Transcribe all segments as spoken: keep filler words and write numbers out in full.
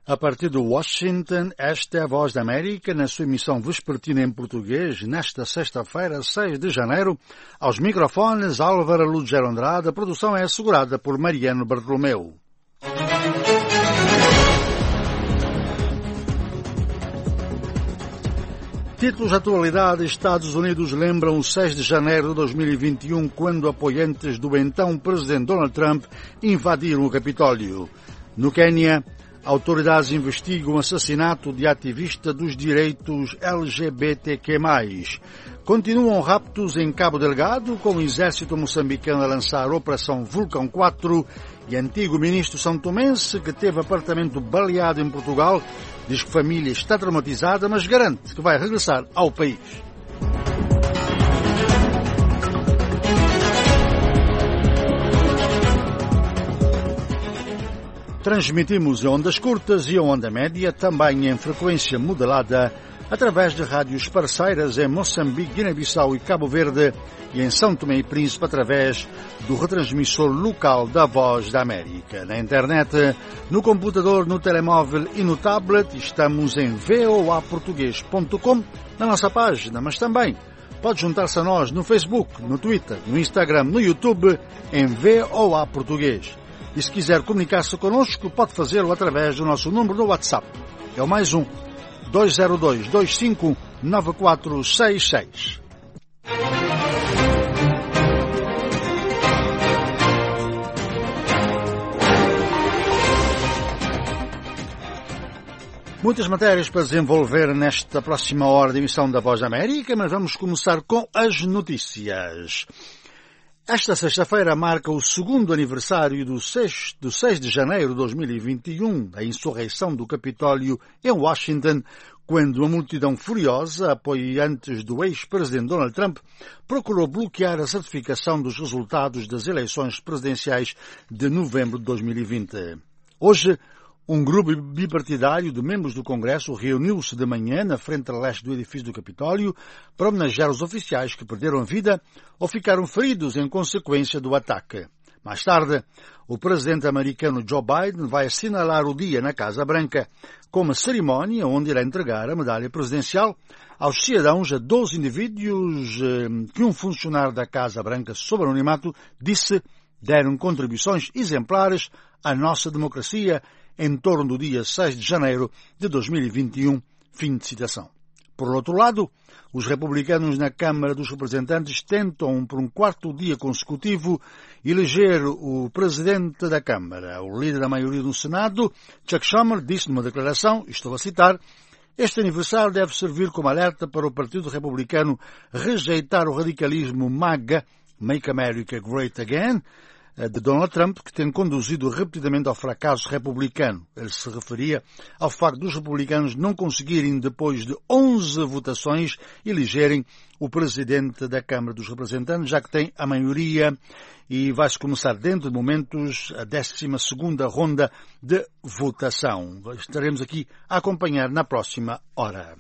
A partir de Washington, esta é a Voz da América, na sua emissão vespertina em português, nesta sexta-feira, seis de janeiro, aos microfones Álvaro Lugero Andrade. A produção é assegurada por Mariano Bartolomeu. Títulos de atualidade: Estados Unidos lembram o seis de janeiro de dois mil e vinte e um, quando apoiantes do então presidente Donald Trump invadiram o Capitólio. No Quênia, autoridades investigam o assassinato de ativista dos direitos L G B T Q mais. Continuam raptos em Cabo Delgado, com o exército moçambicano a lançar a Operação Vulcão quatro, e antigo ministro santomense, que teve apartamento baleado em Portugal, diz que a família está traumatizada, mas garante que vai regressar ao país. Transmitimos em ondas curtas e em onda média, também em frequência modulada, através de rádios parceiras em Moçambique, Guiné-Bissau e Cabo Verde, e em São Tomé e Príncipe através do retransmissor local da Voz da América. Na internet, no computador, no telemóvel e no tablet, estamos em voa português ponto com, na nossa página, mas também pode juntar-se a nós no Facebook, no Twitter, no Instagram, no YouTube, em VOA Português. E se quiser comunicar-se connosco, pode fazê-lo através do nosso número do WhatsApp. É o mais um, dois zero dois, dois cinco nove quatro seis seis. Muitas matérias para desenvolver nesta próxima hora de emissão da Voz da América, mas vamos começar com as notícias. Esta sexta-feira marca o segundo aniversário do seis, do seis de janeiro de dois mil e vinte e um, a insurreição do Capitólio em Washington, quando uma multidão furiosa, apoiantes do ex-presidente Donald Trump, procurou bloquear a certificação dos resultados das eleições presidenciais de novembro de dois mil e vinte. Hoje, um grupo bipartidário de membros do Congresso reuniu-se de manhã na frente leste do edifício do Capitólio para homenagear os oficiais que perderam a vida ou ficaram feridos em consequência do ataque. Mais tarde, o presidente americano Joe Biden vai assinalar o dia na Casa Branca com uma cerimónia onde irá entregar a medalha presidencial aos cidadãos, a doze indivíduos que um funcionário da Casa Branca, sob anonimato, disse deram contribuições exemplares à nossa democracia em torno do dia seis de janeiro de dois mil e vinte e um, fim de citação. Por outro lado, os republicanos na Câmara dos Representantes tentam, por um quarto dia consecutivo, eleger o presidente da Câmara. O líder da maioria no Senado, Chuck Schumer, disse numa declaração, estou a citar, este aniversário deve servir como alerta para o Partido Republicano rejeitar o radicalismo MAGA, Make America Great Again, de Donald Trump, que tem conduzido repetidamente ao fracasso republicano. Ele se referia ao facto dos republicanos não conseguirem, depois de onze votações, elegerem o presidente da Câmara dos Representantes, já que tem a maioria, e vai-se começar dentro de momentos a décima segunda ronda de votação. Estaremos aqui a acompanhar na próxima hora.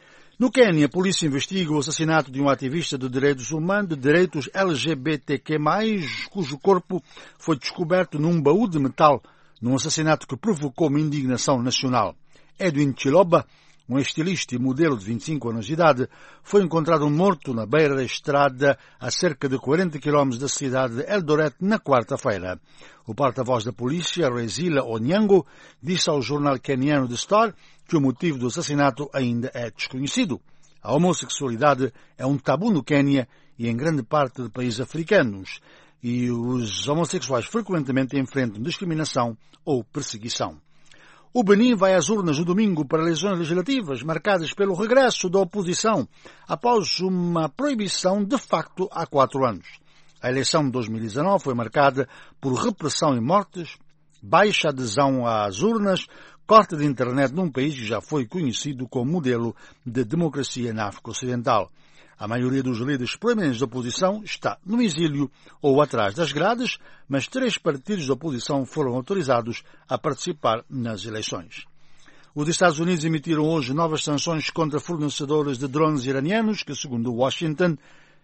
No Quênia, a polícia investiga o assassinato de um ativista de direitos humanos, de direitos L G B T Q mais, cujo corpo foi descoberto num baú de metal, num assassinato que provocou uma indignação nacional. Edwin Chiloba, um estilista e modelo de vinte e cinco anos de idade, foi encontrado morto na beira da estrada a cerca de quarenta quilómetros da cidade de Eldoret na quarta-feira. O porta-voz da polícia, Resila Onyango, disse ao jornal queniano The Star que o motivo do assassinato ainda é desconhecido. A homossexualidade é um tabu no Quênia e em grande parte de países africanos, e os homossexuais frequentemente enfrentam discriminação ou perseguição. O Benin vai às urnas no domingo para eleições legislativas, marcadas pelo regresso da oposição, após uma proibição de facto há quatro anos. A eleição de dois mil e dezanove foi marcada por repressão e mortes, baixa adesão às urnas, corte de internet num país que já foi conhecido como modelo de democracia na África Ocidental. A maioria dos líderes proeminentes da oposição está no exílio ou atrás das grades, mas três partidos da oposição foram autorizados a participar nas eleições. Os Estados Unidos emitiram hoje novas sanções contra fornecedores de drones iranianos que, segundo Washington,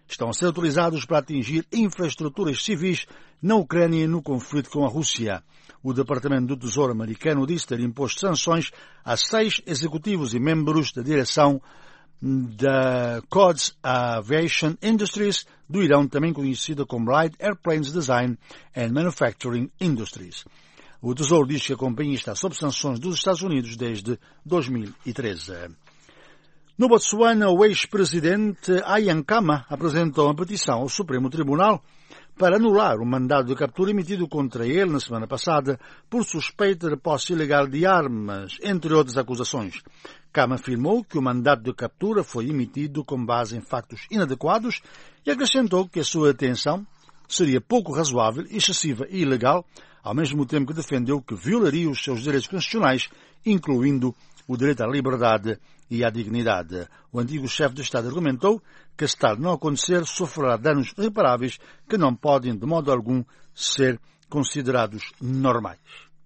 estão a ser utilizados para atingir infraestruturas civis na Ucrânia e no conflito com a Rússia. O Departamento do Tesouro americano disse ter imposto sanções a seis executivos e membros da direção da Quds Aviation Industries do Irão, também conhecida como Light Airplanes Design and Manufacturing Industries. O Tesouro diz que a companhia está sob sanções dos Estados Unidos desde dois mil e treze. No Botsuana, o ex-presidente Ian Khama apresentou uma petição ao Supremo Tribunal para anular o mandado de captura emitido contra ele na semana passada por suspeita de posse ilegal de armas, entre outras acusações. Khama afirmou que o mandado de captura foi emitido com base em factos inadequados e acrescentou que a sua detenção seria pouco razoável, excessiva e ilegal, ao mesmo tempo que defendeu que violaria os seus direitos constitucionais, incluindo o direito à liberdade e à dignidade. O antigo chefe de Estado argumentou que, se tal não acontecer, sofrerá danos irreparáveis que não podem, de modo algum, ser considerados normais.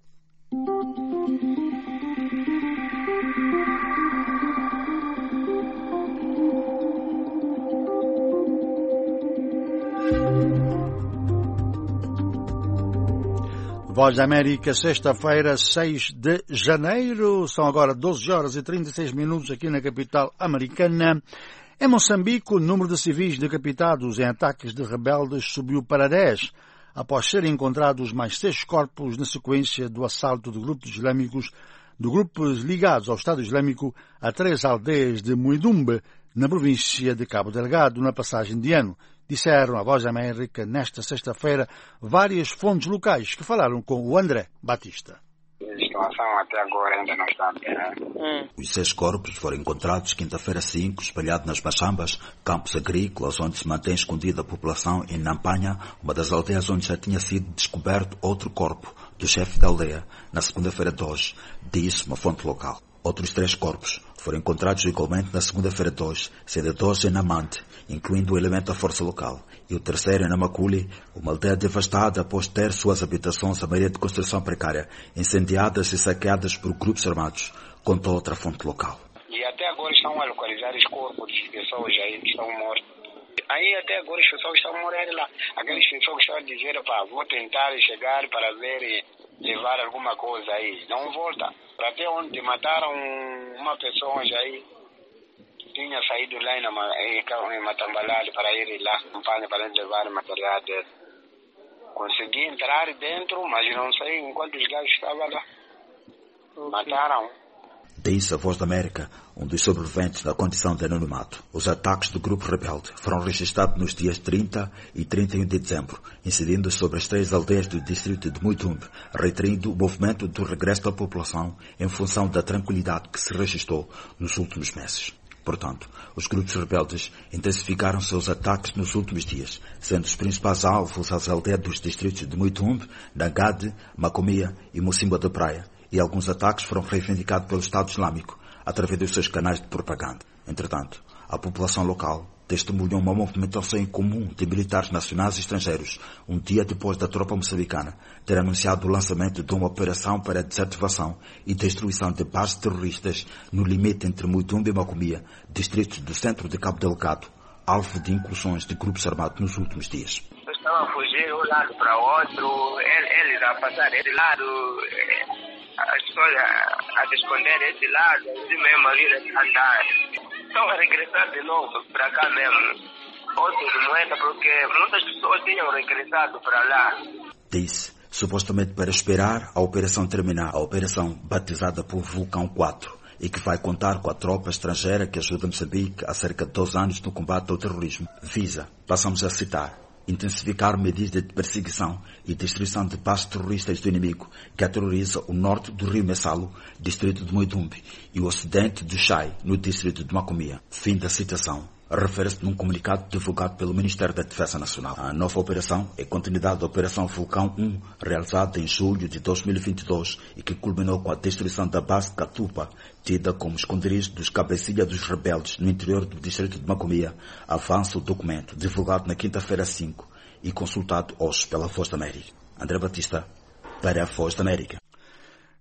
Voz da América, sexta-feira, seis de janeiro. São agora doze horas e trinta e seis minutos aqui na capital americana. Em Moçambique, o número de civis decapitados em ataques de rebeldes subiu para dez, após serem encontrados mais seis corpos na sequência do assalto de grupos islâmicos, de grupos ligados ao Estado Islâmico, a três aldeias de Muidumbe, na província de Cabo Delgado, na passagem de ano. Disseram à Voz da América, nesta sexta-feira, várias fontes locais que falaram com o André Batista. A situação até agora ainda não está bem. Os seis corpos foram encontrados quinta-feira cinco, espalhados nas Machambas, campos agrícolas onde se mantém escondida a população, em Nampanha, uma das aldeias onde já tinha sido descoberto outro corpo do chefe da aldeia, na segunda-feira de hoje, disse uma fonte local. Outros três corpos foram encontrados igualmente na segunda-feira de hoje, sendo dois em Namante, incluindo o elemento da força local, e o terceiro em Namaculi, uma aldeia devastada após ter suas habitações, a maioria de construção precária, incendiadas e saqueadas por grupos armados, contou outra fonte local. E até agora estão a localizar os corpos de pessoas aí que estão mortas. Aí até agora as pessoas estão morrendo lá. Aquelas pessoas que estão a dizer, pá, vou tentar chegar para ver e levar alguma coisa aí. Não volta. Até onde mataram uma pessoa aí, tinha saído lá em, em Matambalale para ir lá, campanha para levar material dele. Consegui entrar dentro, mas não sei enquanto os gajos estavam lá. Okay. Mataram. Disse a Voz da América, um dos sobreviventes da condição de anonimato. Os ataques do grupo rebelde foram registrados nos dias trinta e trinta e um de dezembro, incidindo sobre as três aldeias do distrito de Muidumbe, retraindo o movimento do regresso da população em função da tranquilidade que se registrou nos últimos meses. Portanto, os grupos rebeldes intensificaram seus ataques nos últimos dias, sendo os principais alvos as aldeias dos distritos de Muidumbe, Nagade, Macomia e Mocimboa da Praia, e alguns ataques foram reivindicados pelo Estado Islâmico através dos seus canais de propaganda. Entretanto, a população local testemunhou uma movimentação em comum de militares nacionais e estrangeiros, um dia depois da tropa moçambicana ter anunciado o lançamento de uma operação para a desativação e destruição de bases terroristas no limite entre Muidumbe e Macomia, distritos do centro de Cabo Delgado, alvo de incursões de grupos armados nos últimos dias. Estavam a fugir de um lado para outro, eles a passar desse lado, as pessoas a, a se esconder desse lado, assim mesmo a vir a andar. Estão a regressar de novo para cá mesmo. Outros de moeda, porque muitas pessoas tinham regressado para lá. Disse, supostamente para esperar a operação terminar, a operação batizada por Vulcão quatro, e que vai contar com a tropa estrangeira que ajuda Moçambique há cerca de dois anos no combate ao terrorismo. Visa, passamos a citar, intensificar medidas de perseguição e destruição de bases terroristas do inimigo que aterroriza o norte do rio Messalo, distrito de Muidumbe, e o ocidente do Chai, no distrito de Macomia. Fim da citação. Refere-se num comunicado divulgado pelo Ministério da Defesa Nacional. A nova operação é continuidade da Operação Vulcão um, realizada em julho de dois mil e vinte e dois e que culminou com a destruição da base de Catupa, tida como esconderijo dos cabecilhas dos rebeldes no interior do distrito de Macomia, avança o documento, divulgado na quinta-feira cinco e consultado hoje pela Voz da América. André Batista, para a Voz da América.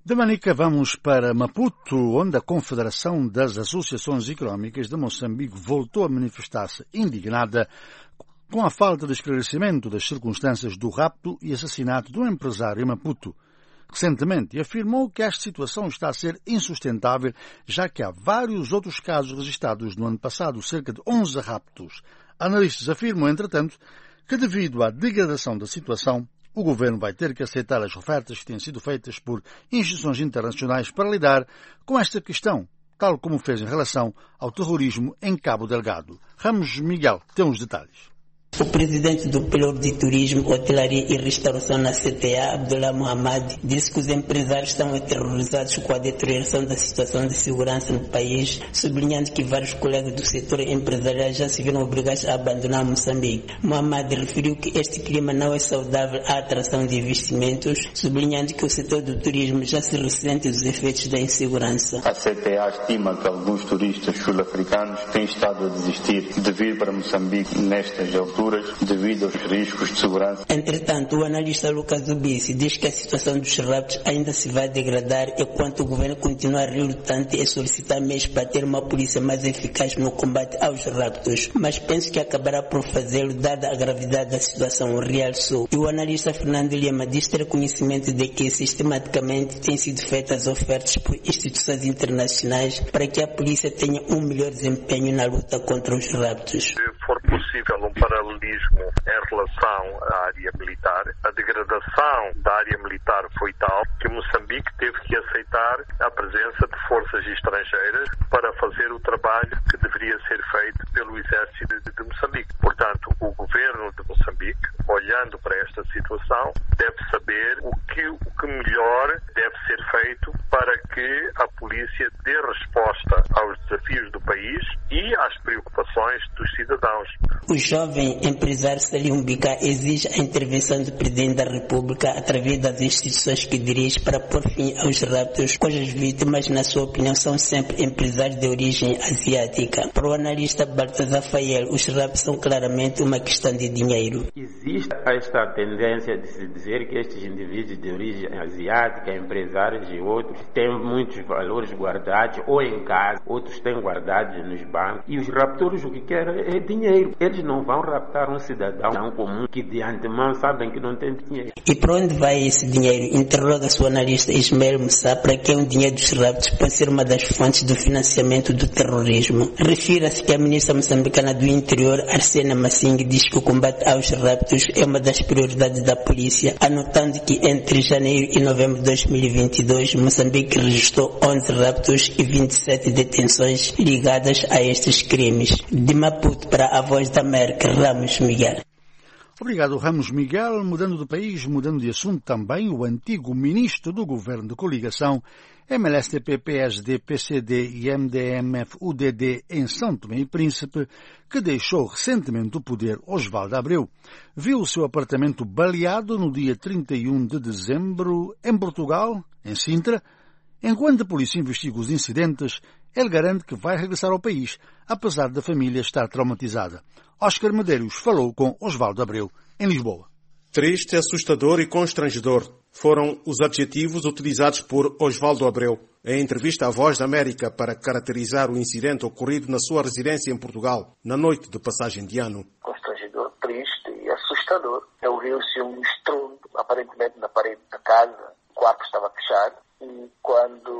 De Manica vamos para Maputo, onde a Confederação das Associações Económicas de Moçambique voltou a manifestar-se indignada com a falta de esclarecimento das circunstâncias do rapto e assassinato de um empresário em Maputo. Recentemente afirmou que esta situação está a ser insustentável, já que há vários outros casos registrados no ano passado, cerca de onze raptos. Analistas afirmam, entretanto, que devido à degradação da situação, o governo vai ter que aceitar as ofertas que têm sido feitas por instituições internacionais para lidar com esta questão, tal como fez em relação ao terrorismo em Cabo Delgado. Ramos Miguel tem os detalhes. O presidente do Pelour de Turismo, Hotelaria e Restauração na C T A, Abdullah Mohamed, disse que os empresários estão aterrorizados com a deterioração da situação de segurança no país, sublinhando que vários colegas do setor empresarial já se viram obrigados a abandonar Moçambique. Mohamed referiu que este clima não é saudável à atração de investimentos, sublinhando que o setor do turismo já se ressente dos efeitos da insegurança. A C T A estima que alguns turistas sul-africanos têm estado a desistir de vir para Moçambique nestas alturas, devido aos riscos de segurança. Entretanto, o analista Lucas Ubici diz que a situação dos raptos ainda se vai degradar enquanto o governo continua relutante e solicitar meios para ter uma polícia mais eficaz no combate aos raptos. Mas penso que acabará por fazê-lo dada a gravidade da situação, realçou. E o analista Fernando Lima diz ter conhecimento de que sistematicamente têm sido feitas ofertas por instituições internacionais para que a polícia tenha um melhor desempenho na luta contra os raptos. Se for possível um paralelismo em relação à área militar, a degradação da área militar foi tal que Moçambique teve que aceitar a presença de forças estrangeiras para fazer o trabalho que deveria ser feito pelo exército de, de Moçambique. Portanto, o governo de Moçambique, olhando para esta situação, deve saber o que, o que melhor deve ser feito para que a polícia dê resposta aos desafios do país e às preocupações dos cidadãos. O jovem empresário Salim Bica exige a intervenção do Presidente da República através das instituições que dirige para pôr fim aos raptos, cujas vítimas, na sua opinião, são sempre empresários de origem asiática. Para o analista Baltazar Fayel, os raptos são claramente uma questão de dinheiro. Existe esta tendência de se dizer que estes indivíduos de origem asiática, empresários e outros, têm muitos valores guardados ou em casa, outros têm guardados nos bancos, e os raptores o que querem é dinheiro. Eles não vão raptar um cidadão comum que de antemão sabem que não tem dinheiro. E para onde vai esse dinheiro? Interroga-se o analista Ismael Moussa, para quem o dinheiro dos raptos pode ser uma das fontes do financiamento do terrorismo. Refira-se que a ministra moçambicana do Interior, Arsena Massing, diz que o combate aos raptos é uma das prioridades da polícia, anotando que entre janeiro e novembro de dois mil e vinte e dois, Moçambique registrou onze raptos e vinte e sete detenções ligadas a estes crimes. De Maputo para a Voz da América, Ramos Miguel. Obrigado, Ramos Miguel. Mudando de país, mudando de assunto também, o antigo ministro do governo de coligação, M L S T P, P S D, P C D e M D M F U D D em São Tomé e Príncipe, que deixou recentemente o poder, Osvaldo Abreu, viu o seu apartamento baleado no dia trinta e um de dezembro em Portugal, em Sintra. Enquanto a polícia investiga os incidentes, ele garante que vai regressar ao país, apesar da família estar traumatizada. Oscar Medeiros falou com Osvaldo Abreu, em Lisboa. Triste, assustador e constrangedor foram os adjetivos utilizados por Osvaldo Abreu em entrevista à Voz da América para caracterizar o incidente ocorrido na sua residência em Portugal, na noite de passagem de ano. Constrangedor, triste e assustador. Ouviu-se um estrondo, aparentemente na parede da casa, o quarto estava fechado, e quando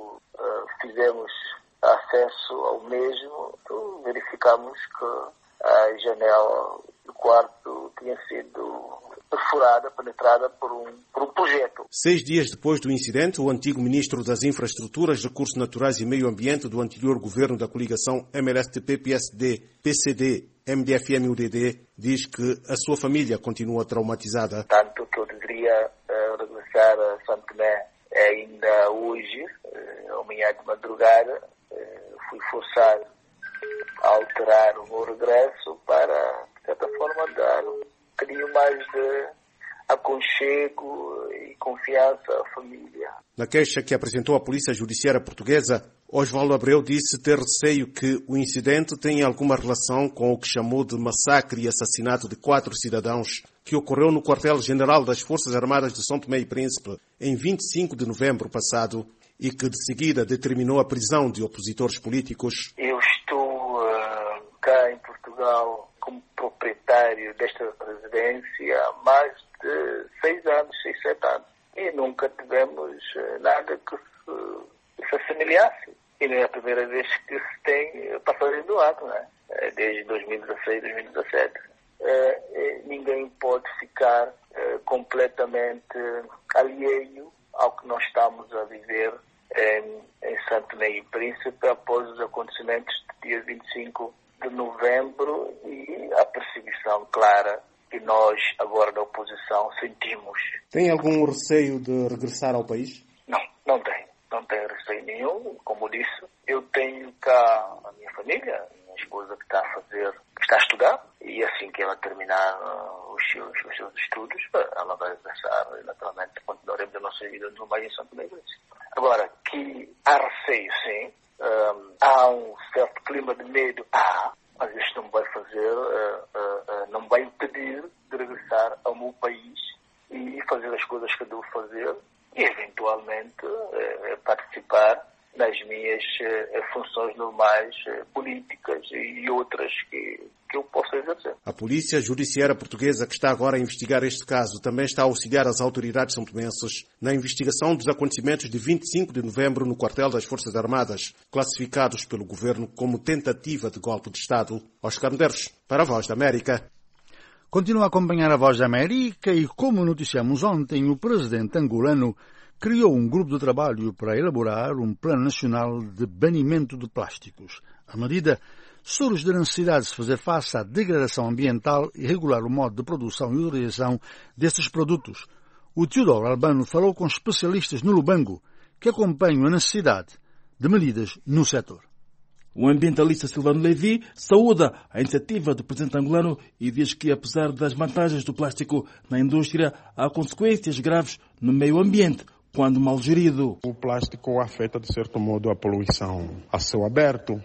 uh, fizemos acesso ao mesmo, verificamos que a janela do quarto tinha sido perfurada, penetrada por um, por um projeto. Seis dias depois do incidente, o antigo ministro das Infraestruturas, Recursos Naturais e Meio Ambiente do anterior governo da coligação M L S T P, P S D, P C D, M D F M U D D, diz que a sua família continua traumatizada. Tanto que eu deveria uh, regressar a São Tomé ainda hoje, uh, amanhã de madrugada, uh, fui forçado a alterar o meu regresso para, de certa forma, dar um bocadinho mais de aconchego e confiança à família. Na queixa que apresentou à Polícia Judiciária Portuguesa, Osvaldo Abreu disse ter receio que o incidente tenha alguma relação com o que chamou de massacre e assassinato de quatro cidadãos que ocorreu no quartel-general das Forças Armadas de São Tomé e Príncipe em vinte e cinco de novembro passado e que de seguida determinou a prisão de opositores políticos. Eu estou uh, cá em Portugal como proprietário desta residência há mais de seis anos, seis, sete anos. E nunca tivemos uh, nada que se, se assemelhasse. E não é a primeira vez que se tem passagem do ato, né? Desde dois mil e dezesseis, dois mil e dezessete. Uh, ninguém pode ficar uh, completamente alheio ao que nós estamos a viver em, em Santo Tomé e Príncipe após os acontecimentos do dia vinte e cinco de novembro e a perseguição clara que nós, agora da oposição, sentimos. Tem algum receio de regressar ao país? Não, não tenho. Não tenho receio nenhum. Como disse, eu tenho cá a minha família, a minha esposa que está a fazer, que está a estudar, e assim que ela terminar uh, os, seus, os seus estudos, ela vai regressar e naturalmente continuaremos a nossa vida no mais em Santo Tomé e Príncipe. Agora, que há receio, sim, um, há um certo clima de medo, há, mas isto não vai fazer, uh, uh, uh, não vai impedir de regressar ao meu país e fazer as coisas que eu devo fazer e, eventualmente, uh, participar nas minhas uh, funções normais, uh, políticas e outras que, que eu posso exercer. A Polícia Judiciária Portuguesa, que está agora a investigar este caso, também está a auxiliar as autoridades são-tomenses na investigação dos acontecimentos de vinte e cinco de novembro no quartel das Forças Armadas, classificados pelo governo como tentativa de golpe de Estado. Oscar Medeiros, para a Voz da América. Continua a acompanhar a Voz da América e, como noticiamos ontem, o presidente angolano criou um grupo de trabalho para elaborar um plano nacional de banimento de plásticos. A medida surge da necessidade de se fazer face à degradação ambiental e regular o modo de produção e utilização desses produtos. O Teodoro Albano falou com especialistas no Lubango que acompanham a necessidade de medidas no setor. O ambientalista Silvano Levi saúda a iniciativa do presidente angolano e diz que, apesar das vantagens do plástico na indústria, há consequências graves no meio ambiente quando mal gerido. O plástico afeta, de certo modo, a poluição a céu aberto,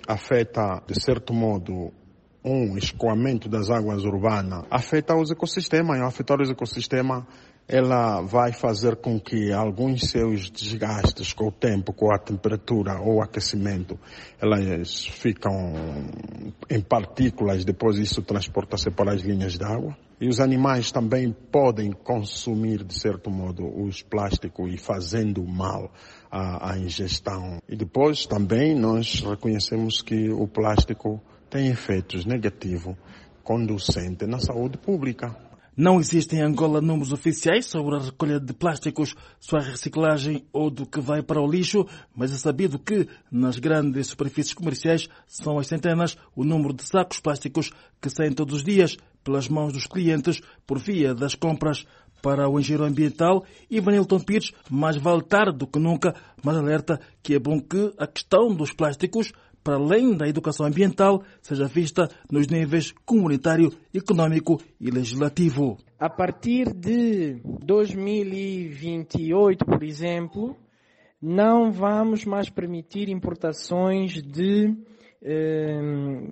afeta, de certo modo, um escoamento das águas urbanas, afeta os ecossistemas. E ao afetar os ecossistemas, ela vai fazer com que alguns seus desgastes com o tempo, com a temperatura ou aquecimento, elas ficam em partículas, depois isso transporta-se para as linhas d'água. E os animais também podem consumir, de certo modo, os plásticos e fazendo mal à, à ingestão. E depois também nós reconhecemos que o plástico tem efeitos negativos conducentes na saúde pública. Não existem em Angola números oficiais sobre a recolha de plásticos, sua reciclagem ou do que vai para o lixo, mas é sabido que nas grandes superfícies comerciais são as centenas o número de sacos plásticos que saem todos os dias pelas mãos dos clientes por via das compras para o engenheiro ambiental. E Vanilton Pires, mais vale tarde do que nunca, mas alerta que é bom que a questão dos plásticos, para além da educação ambiental, seja vista nos níveis comunitário, econômico e legislativo. A partir de dois mil e vinte e oito, por exemplo, não vamos mais permitir importações de eh,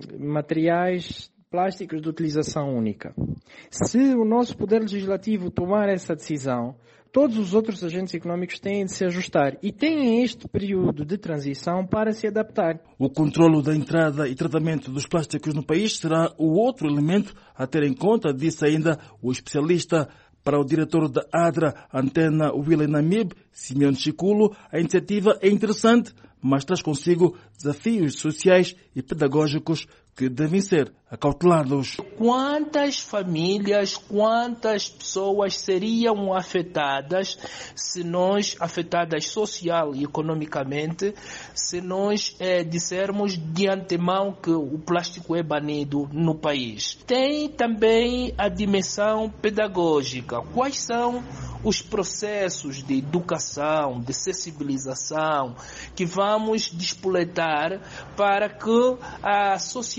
materiais plásticos de utilização única. Se o nosso Poder Legislativo tomar essa decisão, todos os outros agentes econômicos têm de se ajustar e têm este período de transição para se adaptar. O controlo da entrada e tratamento dos plásticos no país será o outro elemento a ter em conta, disse ainda o especialista. Para o diretor da ADRA, Antena Willy Namib, Simeone Chiculo, a iniciativa é interessante, mas traz consigo desafios sociais e pedagógicos que devem ser acautelados. Quantas famílias, quantas pessoas seriam afetadas se nós, afetadas social e economicamente, se nós eh, dissermos de antemão que o plástico é banido no país? Tem também a dimensão pedagógica. Quais são os processos de educação, de sensibilização que vamos despoletar para que a sociedade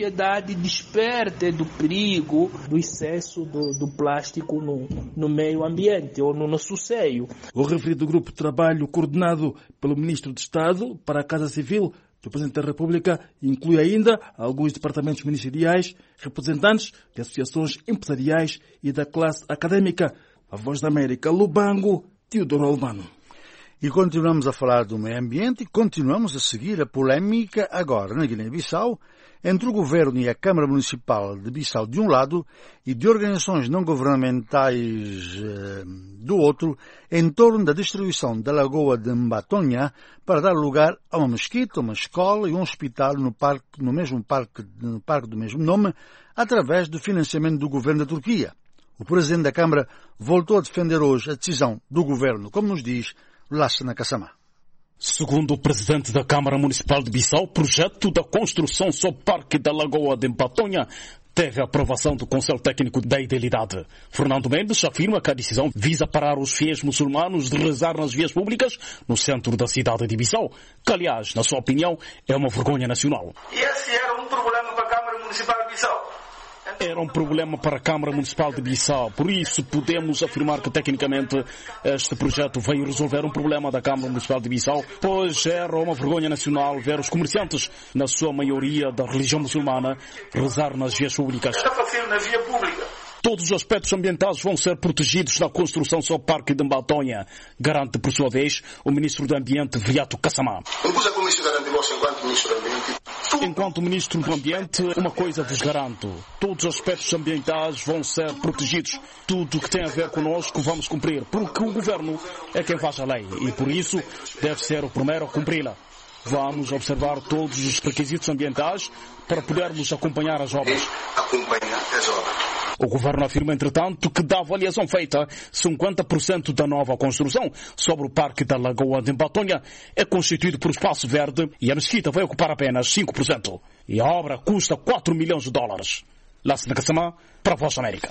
sociedade desperte do perigo do excesso do, do plástico no, no meio ambiente ou no nosso seio. O referido grupo de trabalho coordenado pelo Ministro de Estado para a Casa Civil do Presidente da República inclui ainda alguns departamentos ministeriais, representantes de associações empresariais e da classe académica. A Voz da América, Lubango, Teodoro Albano. E continuamos a falar do meio ambiente e continuamos a seguir a polémica agora na Guiné-Bissau entre o Governo e a Câmara Municipal de Bissau de um lado e de organizações não governamentais eh, do outro em torno da destruição da Lagoa de Mbatonha para dar lugar a uma mesquita, uma escola e um hospital no, parque, no mesmo parque, no parque do mesmo nome através do financiamento do Governo da Turquia. O Presidente da Câmara voltou a defender hoje a decisão do Governo, como nos diz Lassana Kassamá. Segundo o presidente da Câmara Municipal de Bissau, o projeto da construção sob Parque da Lagoa de Mbatonha teve a aprovação do Conselho Técnico da Idealidade. Fernando Mendes afirma que a decisão visa parar os fiéis muçulmanos de rezar nas vias públicas no centro da cidade de Bissau, que, aliás, na sua opinião, é uma vergonha nacional. E esse era um problema para a Câmara Municipal de Bissau? Era um problema para a Câmara Municipal de Bissau. Por isso, podemos afirmar que, tecnicamente, este projeto veio resolver um problema da Câmara Municipal de Bissau, pois era uma vergonha nacional ver os comerciantes, na sua maioria da religião muçulmana, rezar nas vias públicas. Está fazendo na via pública. Todos os aspectos ambientais vão ser protegidos na construção sob Parque de Mbatonha, garante, por sua vez, o Ministro do Ambiente, Viriato Kassamá. Enquanto Ministro do Ambiente, uma coisa vos garanto. Todos os aspectos ambientais vão ser protegidos. Tudo que tem a ver connosco vamos cumprir, porque o Governo é quem faz a lei e, por isso, deve ser o primeiro a cumpri-la. Vamos observar todos os requisitos ambientais para podermos acompanhar as obras. Acompanhar as obras. O Governo afirma, entretanto, que da avaliação feita, cinquenta por cento da nova construção sobre o Parque da Lagoa de Mbatonha é constituído por espaço verde e a mesquita vai ocupar apenas cinco por cento. E a obra custa quatro milhões de dólares. Lassana Kassamá, para a Voz da América.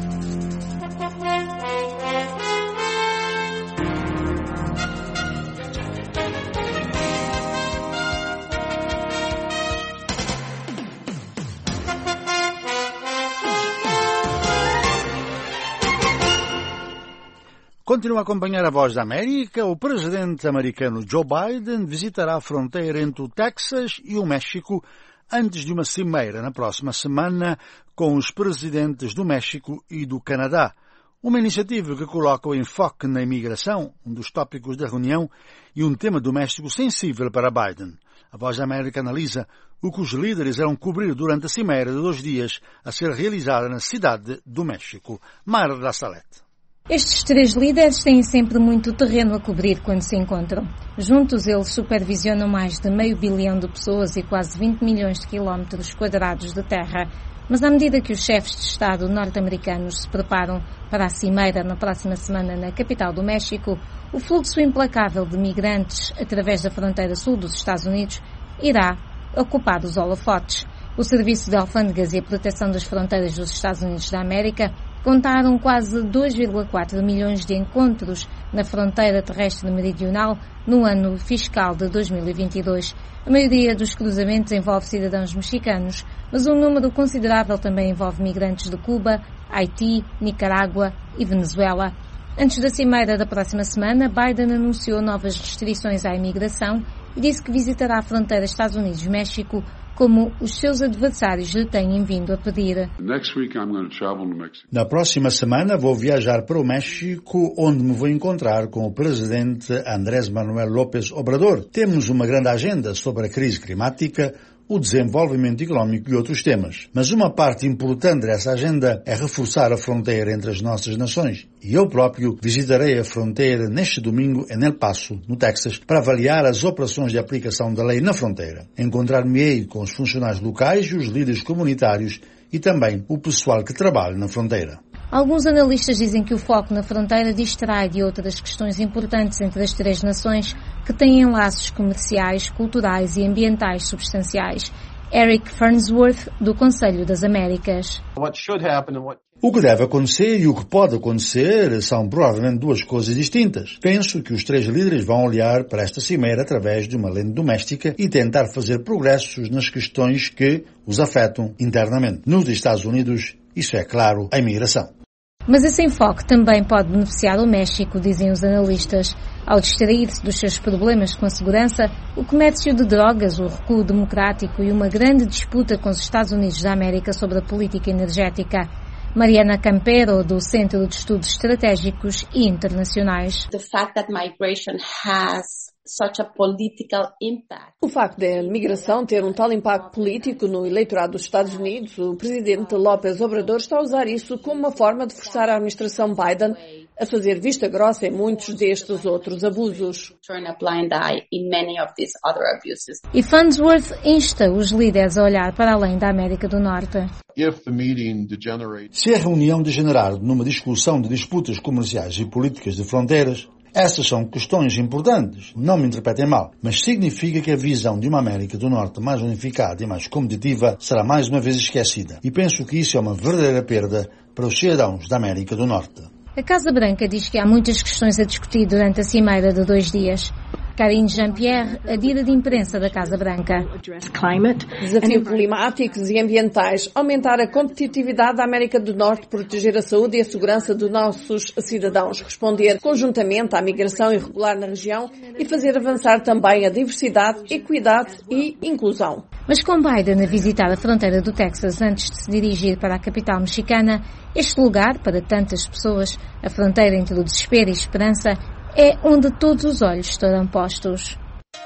Continua a acompanhar a Voz da América. O presidente americano Joe Biden visitará a fronteira entre o Texas e o México antes de uma cimeira na próxima semana com os presidentes do México e do Canadá. Uma iniciativa que coloca o enfoque na imigração, um dos tópicos da reunião, e um tema doméstico sensível para Biden. A Voz da América analisa o que os líderes irão cobrir durante a cimeira de dois dias a ser realizada na cidade do México. Mara da Salete. Estes três líderes têm sempre muito terreno a cobrir quando se encontram. Juntos, eles supervisionam mais de meio bilhão de pessoas e quase vinte milhões de quilómetros quadrados de terra. Mas à medida que os chefes de Estado norte-americanos se preparam para a cimeira na próxima semana na capital do México, o fluxo implacável de migrantes através da fronteira sul dos Estados Unidos irá ocupar os holofotes. O Serviço de Alfândegas e a Proteção das Fronteiras dos Estados Unidos da América contaram quase dois vírgula quatro milhões de encontros na fronteira terrestre meridional no ano fiscal de dois mil e vinte e dois. A maioria dos cruzamentos envolve cidadãos mexicanos, mas um número considerável também envolve migrantes de Cuba, Haiti, Nicarágua e Venezuela. Antes da cimeira da próxima semana, Biden anunciou novas restrições à imigração e disse que visitará a fronteira Estados Unidos-México, como os seus adversários lhe têm vindo a pedir. Na próxima semana vou viajar para o México, onde me vou encontrar com o presidente Andrés Manuel López Obrador. Temos uma grande agenda sobre a crise climática, o desenvolvimento económico e outros temas. Mas uma parte importante dessa agenda é reforçar a fronteira entre as nossas nações. E eu próprio visitarei a fronteira neste domingo em El Paso, no Texas, para avaliar as operações de aplicação da lei na fronteira. Encontrar-me-ei com os funcionários locais e os líderes comunitários e também o pessoal que trabalha na fronteira. Alguns analistas dizem que o foco na fronteira distrai de outras questões importantes entre as três nações que têm laços comerciais, culturais e ambientais substanciais. Eric Farnsworth, do Conselho das Américas. O que deve acontecer e o que pode acontecer são provavelmente duas coisas distintas. Penso que os três líderes vão olhar para esta cimeira através de uma lente doméstica e tentar fazer progressos nas questões que os afetam internamente. Nos Estados Unidos, isso é claro, a imigração. Mas esse enfoque também pode beneficiar o México, dizem os analistas. Ao distrair-se dos seus problemas com a segurança, o comércio de drogas, o recuo democrático e uma grande disputa com os Estados Unidos da América sobre a política energética. Mariana Campero, do Centro de Estudos Estratégicos e Internacionais. The fact that migration has such a political impact. O facto da migração ter um tal impacto político no eleitorado dos Estados Unidos, o presidente López Obrador está a usar isso como uma forma de forçar a administração Biden a fazer vista grossa em muitos destes outros abusos. Turn a blind eye in many of these other abuses. E Farnsworth insta os líderes a olhar para além da América do Norte. Se a reunião degenerar numa discussão de disputas comerciais e políticas de fronteiras, essas são questões importantes, não me interpretem mal, mas significa que a visão de uma América do Norte mais unificada e mais competitiva será mais uma vez esquecida. E penso que isso é uma verdadeira perda para os cidadãos da América do Norte. A Casa Branca diz que há muitas questões a discutir durante a cimeira de dois dias. Karine Jean-Pierre, a dita de imprensa da Casa Branca. Desafios climáticos e ambientais, aumentar a competitividade da América do Norte, proteger a saúde e a segurança dos nossos cidadãos, responder conjuntamente à migração irregular na região e fazer avançar também a diversidade, equidade e inclusão. Mas com Biden a visitar a fronteira do Texas antes de se dirigir para a capital mexicana, este lugar, para tantas pessoas, a fronteira entre o desespero e a esperança, é onde todos os olhos estarão postos.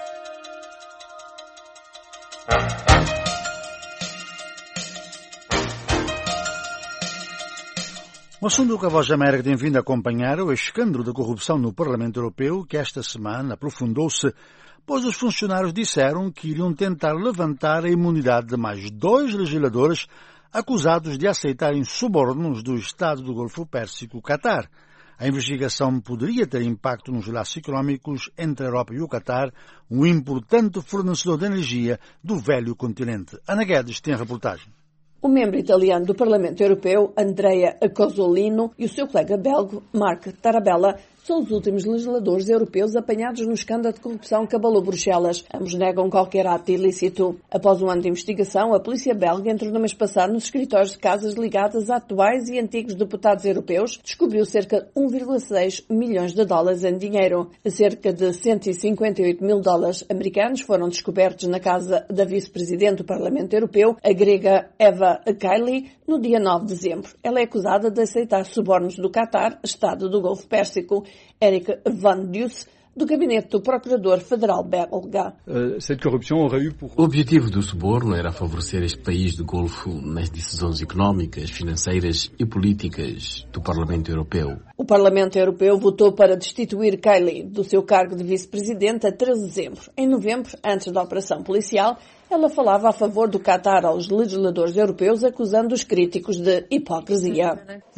O assunto que a Voz da América tem vindo a acompanhar é o escândalo da corrupção no Parlamento Europeu, que esta semana aprofundou-se, pois os funcionários disseram que iriam tentar levantar a imunidade de mais dois legisladores acusados de aceitarem subornos do Estado do Golfo Pérsico, Qatar. A investigação poderia ter impacto nos laços económicos entre a Europa e o Qatar, um importante fornecedor de energia do velho continente. Ana Guedes tem a reportagem. O membro italiano do Parlamento Europeu, Andrea Cozzolino, e o seu colega belga, Marc Tarabella, são os últimos legisladores europeus apanhados no escândalo de corrupção que abalou Bruxelas. Ambos negam qualquer ato ilícito. Após um ano de investigação, a polícia belga entrou no mês passado nos escritórios de casas ligadas a atuais e antigos deputados europeus, descobriu cerca de um vírgula seis milhões de dólares em dinheiro. Cerca de cento e cinquenta e oito mil dólares americanos foram descobertos na casa da vice-presidente do Parlamento Europeu, a grega Eva Kaili, no dia nove de dezembro. Ela é acusada de aceitar subornos do Qatar, Estado do Golfo Pérsico. Eric Van Duys, do gabinete do Procurador Federal belga. O objetivo do suborno era favorecer este país do Golfo nas decisões económicas, financeiras e políticas do Parlamento Europeu. O Parlamento Europeu votou para destituir Kaili do seu cargo de vice-presidente a treze de dezembro. Em novembro, antes da operação policial, ela falava a favor do Qatar aos legisladores europeus, acusando os críticos de hipocrisia.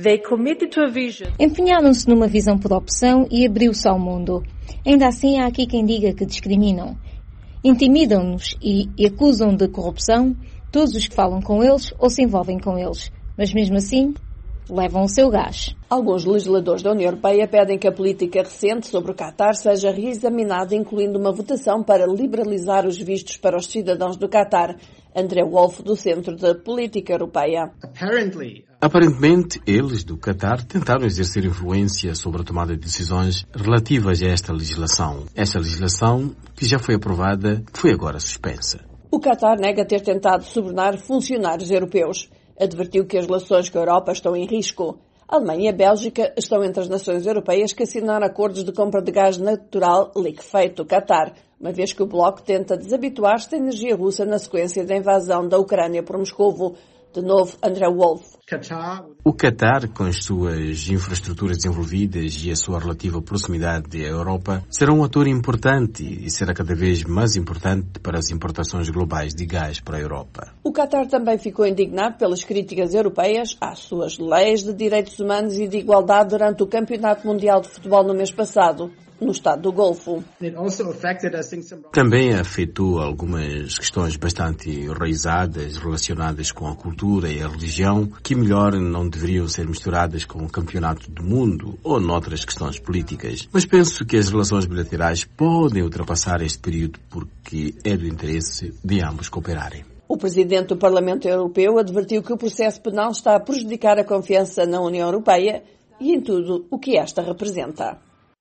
Empenharam-se numa visão por opção e abriu-se ao mundo. Ainda assim, há aqui quem diga que discriminam. Intimidam-nos e, e acusam de corrupção todos os que falam com eles ou se envolvem com eles. Mas mesmo assim, levam o seu gás. Alguns legisladores da União Europeia pedem que a política recente sobre o Qatar seja reexaminada, incluindo uma votação para liberalizar os vistos para os cidadãos do Qatar. André Wolf, do Centro de Política Europeia. Aparentemente, eles do Qatar tentaram exercer influência sobre a tomada de decisões relativas a esta legislação. Esta legislação, que já foi aprovada, foi agora suspensa. O Qatar nega ter tentado subornar funcionários europeus. Advertiu que as relações com a Europa estão em risco. A Alemanha e a Bélgica estão entre as nações europeias que assinaram acordos de compra de gás natural liquefeito do Qatar, uma vez que o bloco tenta desabituar-se da energia russa na sequência da invasão da Ucrânia por Moscovo. De novo, André Wolf. O Qatar, com as suas infraestruturas desenvolvidas e a sua relativa proximidade à Europa, será um ator importante e será cada vez mais importante para as importações globais de gás para a Europa. O Qatar também ficou indignado pelas críticas europeias às suas leis de direitos humanos e de igualdade durante o Campeonato Mundial de Futebol no mês passado. no Estado do Golfo. Também afetou algumas questões bastante enraizadas relacionadas com a cultura e a religião, que melhor não deveriam ser misturadas com o campeonato do mundo ou noutras questões políticas. Mas penso que as relações bilaterais podem ultrapassar este período porque é do interesse de ambos cooperarem. O presidente do Parlamento Europeu advertiu que o processo penal está a prejudicar a confiança na União Europeia e em tudo o que esta representa.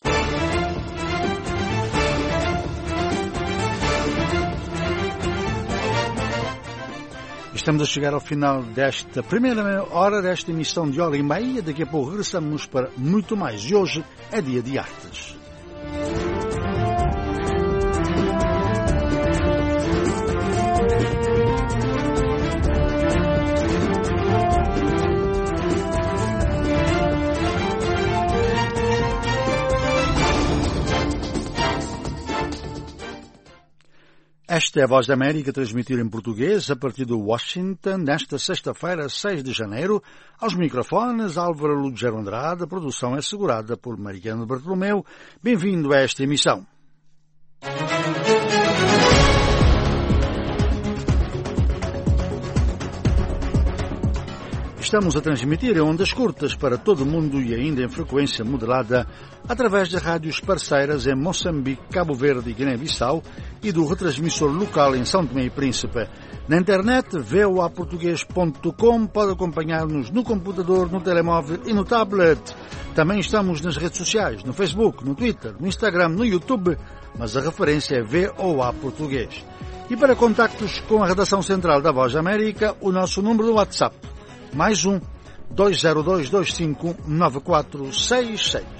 Estamos a chegar ao final desta primeira hora desta emissão de hora e meia. Daqui a pouco regressamos para muito mais. E hoje é dia de artes. Esta é a Voz da América, transmitida em português a partir de Washington, nesta sexta-feira, seis de janeiro. Aos microfones, Álvaro Lugero Andrade. A produção é assegurada por Mariano Bartolomeu. Bem-vindo a esta emissão. Estamos a transmitir em ondas curtas para todo o mundo e ainda em frequência modulada através de rádios parceiras em Moçambique, Cabo Verde e Guiné-Bissau e do retransmissor local em São Tomé e Príncipe. Na internet, v o a português ponto com, pode acompanhar-nos no computador, no telemóvel e no tablet. Também estamos nas redes sociais, no Facebook, no Twitter, no Instagram, no YouTube, mas a referência é V O A Português. E para contactos com a redação central da Voz da América, o nosso número do WhatsApp. Mais um, dois zero dois, dois cinco, nove quatro seis seis.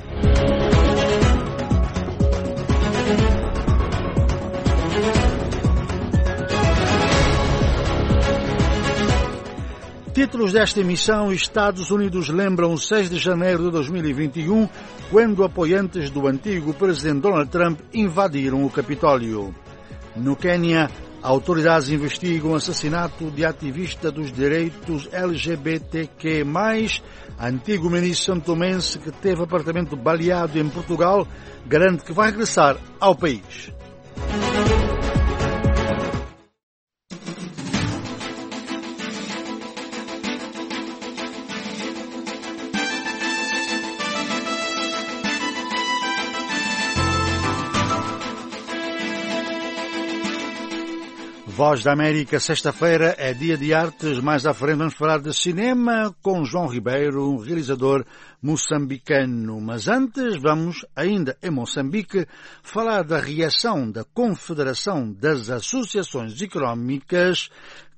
Títulos desta emissão: Estados Unidos lembram seis de janeiro de dois mil e vinte e um, quando apoiantes do antigo presidente Donald Trump invadiram o Capitólio. No Quênia, autoridades investigam o assassinato de ativista dos direitos L G B T Q mais, antigo ministro santomense que teve apartamento baleado em Portugal, garante que vai regressar ao país. Voz da América, sexta-feira é dia de artes. Mais à frente vamos falar de cinema com João Ribeiro, um realizador moçambicano. Mas antes vamos, ainda em Moçambique, falar da reação da Confederação das Associações Económicas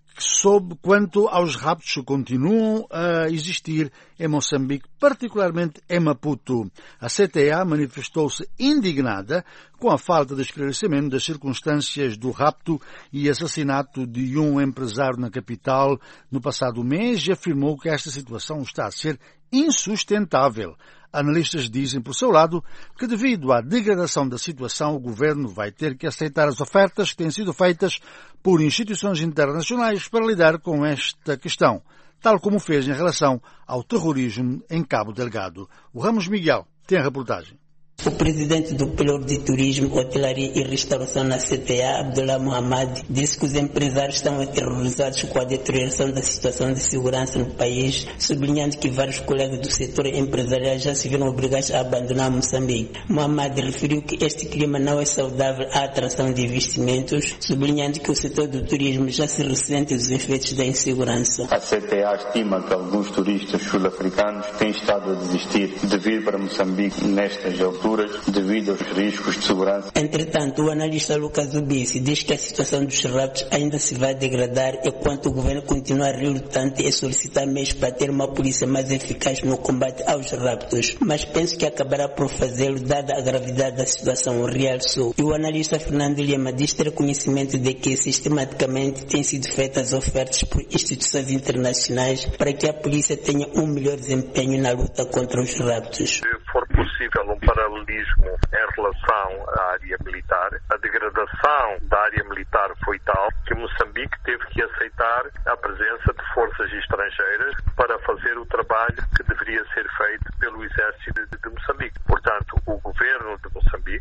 sobre quanto aos raptos que continuam a existir em Moçambique, particularmente em Maputo. A C T A manifestou-se indignada com a falta de esclarecimento das circunstâncias do rapto e assassinato de um empresário na capital no passado mês e afirmou que esta situação está a ser insustentável. Analistas dizem, por seu lado, que devido à degradação da situação, o governo vai ter que aceitar as ofertas que têm sido feitas por instituições internacionais para lidar com esta questão, tal como fez em relação ao terrorismo em Cabo Delgado. O Ramos Miguel tem a reportagem. O presidente do Plur de Turismo, Hotelaria e Restauração na C T A, Abdullah Mohamed, disse que os empresários estão aterrorizados com a deterioração da situação de segurança no país, sublinhando que vários colegas do setor empresarial já se viram obrigados a abandonar Moçambique. Mohamed referiu que este clima não é saudável à atração de investimentos, sublinhando que o setor do turismo já se ressente dos efeitos da insegurança. A C T A estima que alguns turistas sul-africanos têm estado a desistir de vir para Moçambique nestas alturas devido aos riscos de segurança. Entretanto, o analista Lucas Ubici diz que a situação dos raptos ainda se vai degradar enquanto o governo continuar relutante e solicitar meios para ter uma polícia mais eficaz no combate aos raptos. Mas penso que acabará por fazê-lo dada a gravidade da situação, realçou. E o analista Fernando Lima diz ter conhecimento de que sistematicamente têm sido feitas ofertas por instituições internacionais para que a polícia tenha um melhor desempenho na luta contra os raptos. Se for possível um paralelismo em relação à área militar, a degradação da área militar foi tal que Moçambique teve que aceitar a presença de forças estrangeiras para fazer o trabalho que deveria ser feito pelo exército de Moçambique. Portanto, o governo de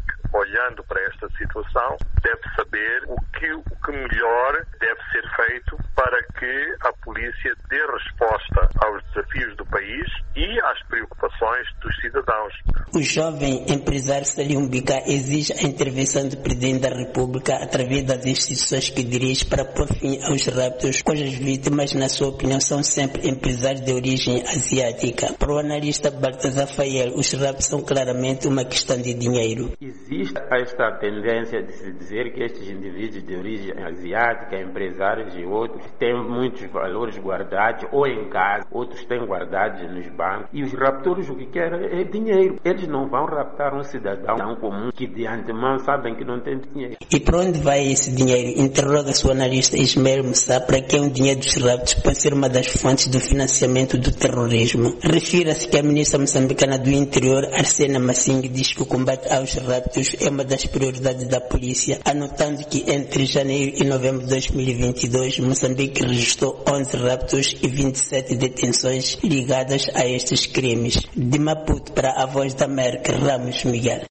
olhando para esta situação, deve saber o que, o que melhor deve ser feito para que a polícia dê resposta aos desafios do país e às preocupações dos cidadãos. O jovem empresário Salim Bica exige a intervenção do Presidente da República através das instituições que dirige para pôr fim aos raptos, cujas vítimas, na sua opinião, são sempre empresários de origem asiática. Para o analista Baltazar Fayel, os raptos são claramente uma questão de dinheiro. Existe esta tendência de se dizer que estes indivíduos de origem asiática, empresários e outros, têm muitos valores guardados ou em casa, outros têm guardados nos bancos, e os raptores o que querem é dinheiro. Eles não vão raptar um cidadão comum que de antemão sabem que não tem dinheiro. E para onde vai esse dinheiro? Interroga-se o analista Ismael Moussa, para quem o dinheiro dos raptos pode ser uma das fontes do financiamento do terrorismo. Refira-se que a ministra moçambicana do Interior, Arsena Masing, diz que o combate aos raptos é uma das prioridades da polícia, anotando que entre janeiro e novembro de dois mil e vinte e dois, Moçambique registrou onze raptos e vinte e sete detenções ligadas a estes crimes. De Maputo para a Voz da América, Ramos Miguel.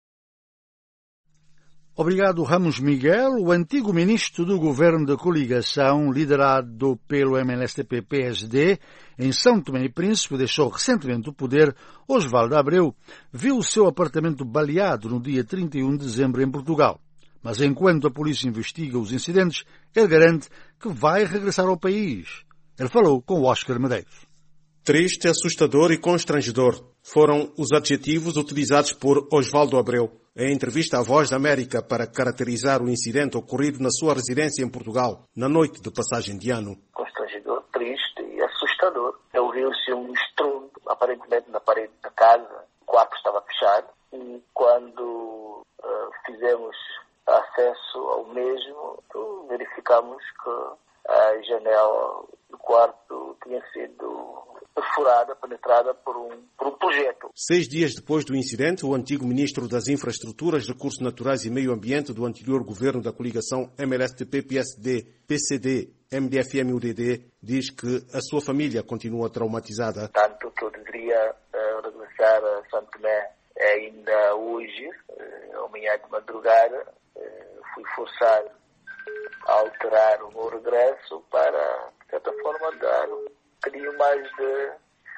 Obrigado, Ramos Miguel. O antigo ministro do governo da coligação, liderado pelo M L S T P P S D, em São Tomé e Príncipe, deixou recentemente o poder. Osvaldo Abreu viu o seu apartamento baleado no dia trinta e um de dezembro em Portugal. Mas enquanto a polícia investiga os incidentes, ele garante que vai regressar ao país. Ele falou com o Oscar Medeiros. Triste, assustador e constrangedor foram os adjetivos utilizados por Osvaldo Abreu em entrevista à Voz da América para caracterizar o incidente ocorrido na sua residência em Portugal, na noite de passagem de ano. Constrangedor, triste e assustador. Ouviu-se um estrondo, aparentemente na parede da casa. O quarto estava fechado e quando uh, fizemos acesso ao mesmo, verificamos que a janela do quarto tinha sido perfurada, penetrada por um, por um projeto. Seis dias depois do incidente, o antigo ministro das Infraestruturas, Recursos Naturais e Meio Ambiente do anterior governo da coligação M L S T P P S D, P C D, M D F M U D D, diz que a sua família continua traumatizada. Tanto que eu deveria uh, regressar a Santo Tomé ainda hoje, uh, amanhã de madrugada, uh, fui forçado a alterar o meu regresso para, de certa forma, dar um bocadinho mais de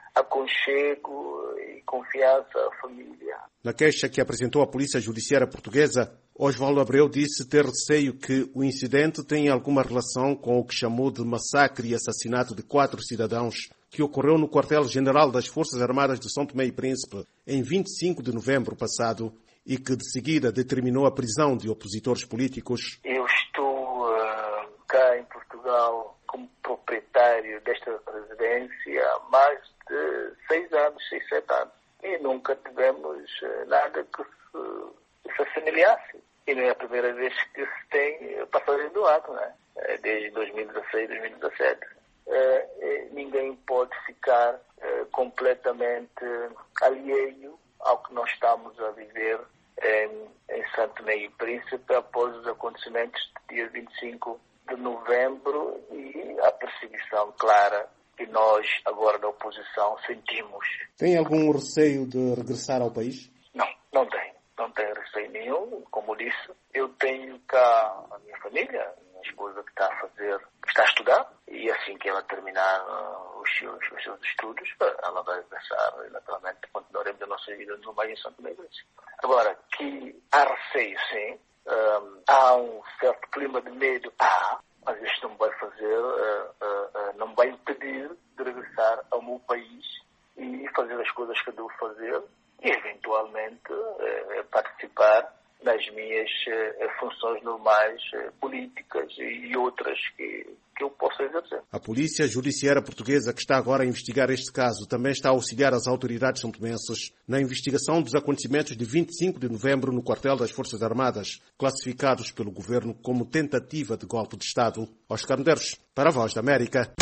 aconchego e confiança à família. Na queixa que apresentou à Polícia Judiciária Portuguesa, Osvaldo Abreu disse ter receio que o incidente tenha alguma relação com o que chamou de massacre e assassinato de quatro cidadãos que ocorreu no quartel-general das Forças Armadas de São Tomé e Príncipe em vinte e cinco de novembro passado e que de seguida determinou a prisão de opositores políticos. Eu estou uh, cá em Portugal como proprietário desta residência há mais de seis anos, seis, sete anos. E nunca tivemos uh, nada que se, se assemelhasse. E não é a primeira vez que se tem passagem do ato, né? Desde dois mil e dezesseis, dois mil e dezessete. Uh, ninguém pode ficar uh, completamente alheio ao que nós estamos a viver em, em Santo Tomé e Príncipe após os acontecimentos do dia vinte e cinco de novembro e a perseguição clara que nós, agora da oposição, sentimos. Tem algum receio de regressar ao país? Não, não tenho. Não tenho receio nenhum. Como disse, eu tenho cá a minha família, a minha esposa que está a fazer, que está a estudar, e assim que ela terminar uh, os, seus, os seus estudos, ela vai regressar e naturalmente continuaremos a nossa vida no país em Santo Tomé e Príncipe. Agora, que há receio, sim. Um, há um certo clima de medo, há, mas isto não vai fazer, uh, uh, uh, não vai impedir de regressar ao meu país e fazer as coisas que devo fazer e, eventualmente, uh, participar nas minhas uh, funções normais, uh, políticas e outras que, que eu posso exercer. A Polícia Judiciária Portuguesa, que está agora a investigar este caso, também está a auxiliar as autoridades são-tomenses na investigação dos acontecimentos de vinte e cinco de novembro no quartel das Forças Armadas, classificados pelo governo como tentativa de golpe de Estado. Oscar Medeiros, para a Voz da América.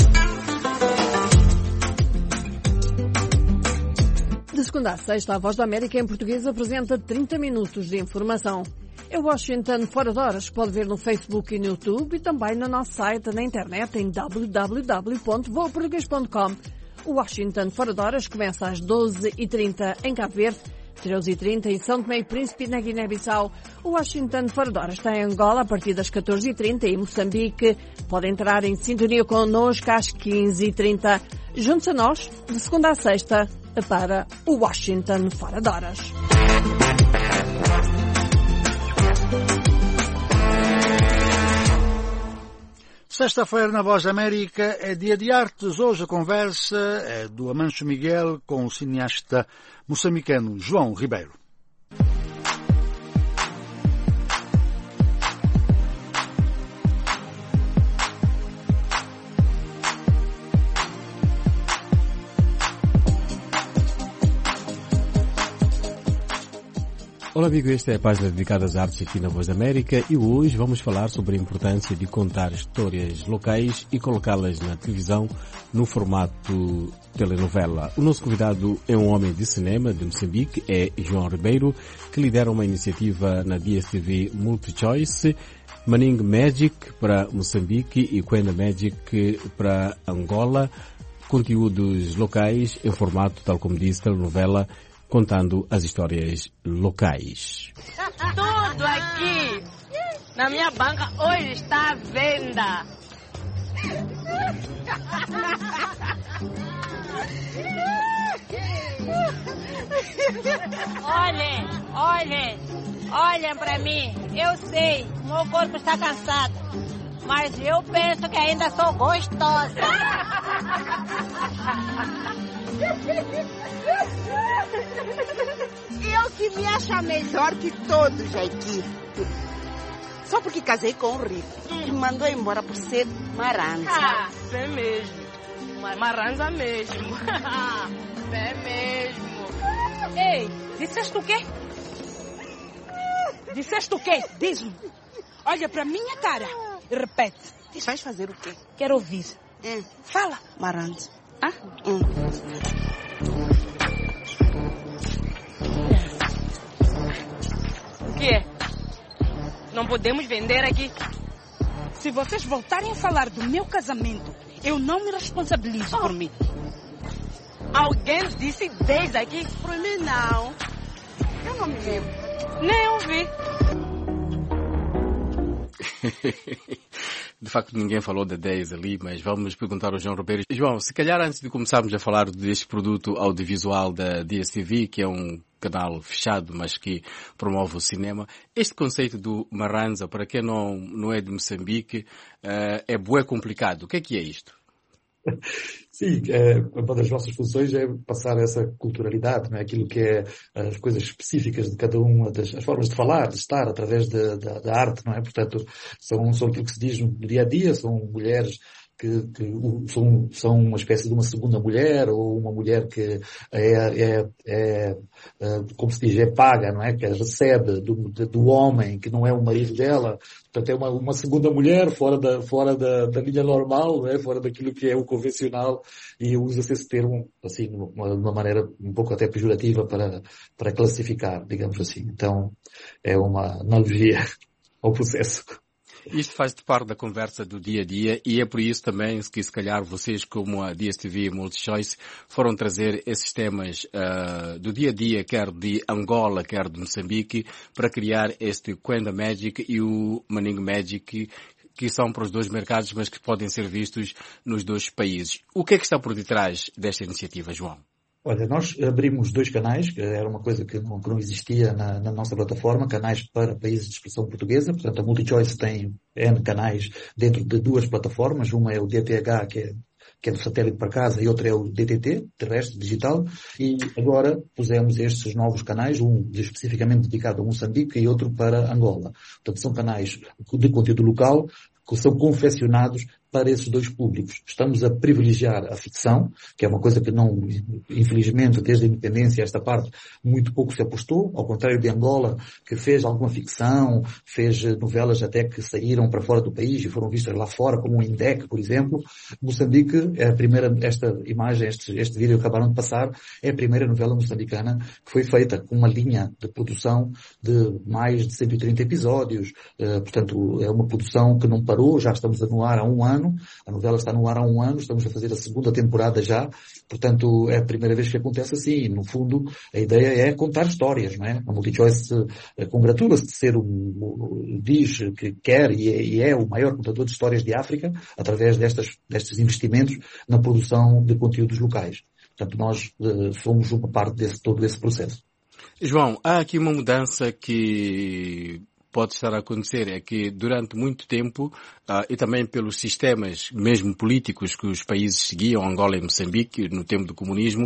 De segunda a sexta, a Voz da América em português apresenta trinta minutos de informação. É Washington Fora de Horas, que pode ver no Facebook e no YouTube e também no nosso site na internet em w w w ponto voa português ponto com. O Washington Fora de Horas começa às doze e trinta em Cabo Verde, treze e trinta em São Tomé e Príncipe na Guiné-Bissau. O Washington fora de hora está em Angola a partir das catorze e trinta e Moçambique pode entrar em sintonia connosco às quinze e trinta. Junte-se a nós de segunda a sexta para o Washington fora de horas. Sexta-feira na Voz da América é dia de artes. Hoje a conversa é do Amancho Miguel com o cineasta moçambicano João Ribeiro. Olá amigo, esta é a página dedicada às artes aqui na Voz da América e hoje vamos falar sobre a importância de contar histórias locais e colocá-las na televisão no formato telenovela. O nosso convidado é um homem de cinema de Moçambique, é João Ribeiro, que lidera uma iniciativa na D S T V MultiChoice, Maning Magic para Moçambique e Quenda Magic para Angola, conteúdos locais em formato, tal como disse, telenovela, contando as histórias locais. Tudo aqui na minha banca hoje está à venda. Olhem, olhem, olhem para mim. Eu sei, meu corpo está cansado, mas eu penso que ainda sou gostosa. Eu que me acho melhor que todos aqui. Só porque casei com um rico e me mandou embora por ser maranza. Ah, é mesmo. Maranza mesmo. É mesmo. Ei, disseste o quê? Disseste o quê? Diz-me. Olha pra minha cara e repete. E vais fazer o quê? Quero ouvir. Hum. Fala. Maranza. Ah? Hum. O que é? Não podemos vender aqui? Se vocês voltarem a falar do meu casamento, eu não me responsabilizo oh. por mim. Alguém disse dez aqui? Por mim, não. Eu não me lembro. Nem ouvi. De facto, ninguém falou de dez ali, mas vamos perguntar ao João Ribeiro. João, se calhar antes de começarmos a falar deste produto audiovisual da D S T V, que é um canal fechado, mas que promove o cinema, este conceito do Maranza, para quem não, não é de Moçambique, uh, é bué complicado. O que é que é isto? Sim, é, uma das nossas funções é passar essa culturalidade, não é? Aquilo que é as coisas específicas de cada uma das as formas de falar, de estar, através de, da, da arte, não é? Portanto, são, são aquilo que se diz no dia a dia, são mulheres que, que são, são uma espécie de uma segunda mulher, ou uma mulher que é, é, é, é como se diz, é paga, não é? Que recebe do, do homem, que não é o marido dela. Portanto, é uma, uma segunda mulher fora da, fora da, da linha normal, não é? Fora daquilo que é o convencional, e usa-se esse termo, assim, de uma, uma maneira um pouco até pejorativa para, para classificar, digamos assim. Então, é uma analogia ao processo. Isto faz parte da conversa do dia a dia e é por isso também que se calhar vocês, como a D S T V MultiChoice, foram trazer esses temas uh, do dia a dia, quer de Angola, quer de Moçambique, para criar este Quenda Magic e o Maning Magic, que são para os dois mercados, mas que podem ser vistos nos dois países. O que é que está por detrás desta iniciativa, João? Olha, nós abrimos dois canais, que era uma coisa que não, que não existia na, na nossa plataforma, canais para países de expressão portuguesa. Portanto, a MultiChoice tem N canais dentro de duas plataformas. Uma é o D T H, que é, que é do satélite para casa, e outra é o D T T, terrestre, digital. E agora pusemos estes novos canais, um especificamente dedicado a Moçambique e outro para Angola. Portanto, são canais de conteúdo local que são confeccionados para esses dois públicos. Estamos a privilegiar a ficção, que é uma coisa que não, infelizmente, desde a independência, esta parte, muito pouco se apostou, ao contrário de Angola, que fez alguma ficção, fez novelas até que saíram para fora do país e foram vistas lá fora, como o Indec, por exemplo. Moçambique, é a primeira, esta imagem, este, este vídeo que acabaram de passar, é a primeira novela moçambicana que foi feita com uma linha de produção de mais de cento e trinta episódios. Uh, portanto, é uma produção que não parou, já estamos a no ar há um ano, ano, a novela está no ar há um ano, estamos a fazer a segunda temporada já, portanto é a primeira vez que acontece assim, e no fundo a ideia é contar histórias, não é? A MultiChoice eh, congratula-se de ser um, diz que quer e é, e é o maior contador de histórias de África, através destas, destes investimentos na produção de conteúdos locais. Portanto, nós uh, somos uma parte desse, todo esse processo. João, há aqui uma mudança que pode estar a acontecer, é que durante muito tempo, uh, e também pelos sistemas mesmo políticos que os países seguiam, Angola e Moçambique, no tempo do comunismo,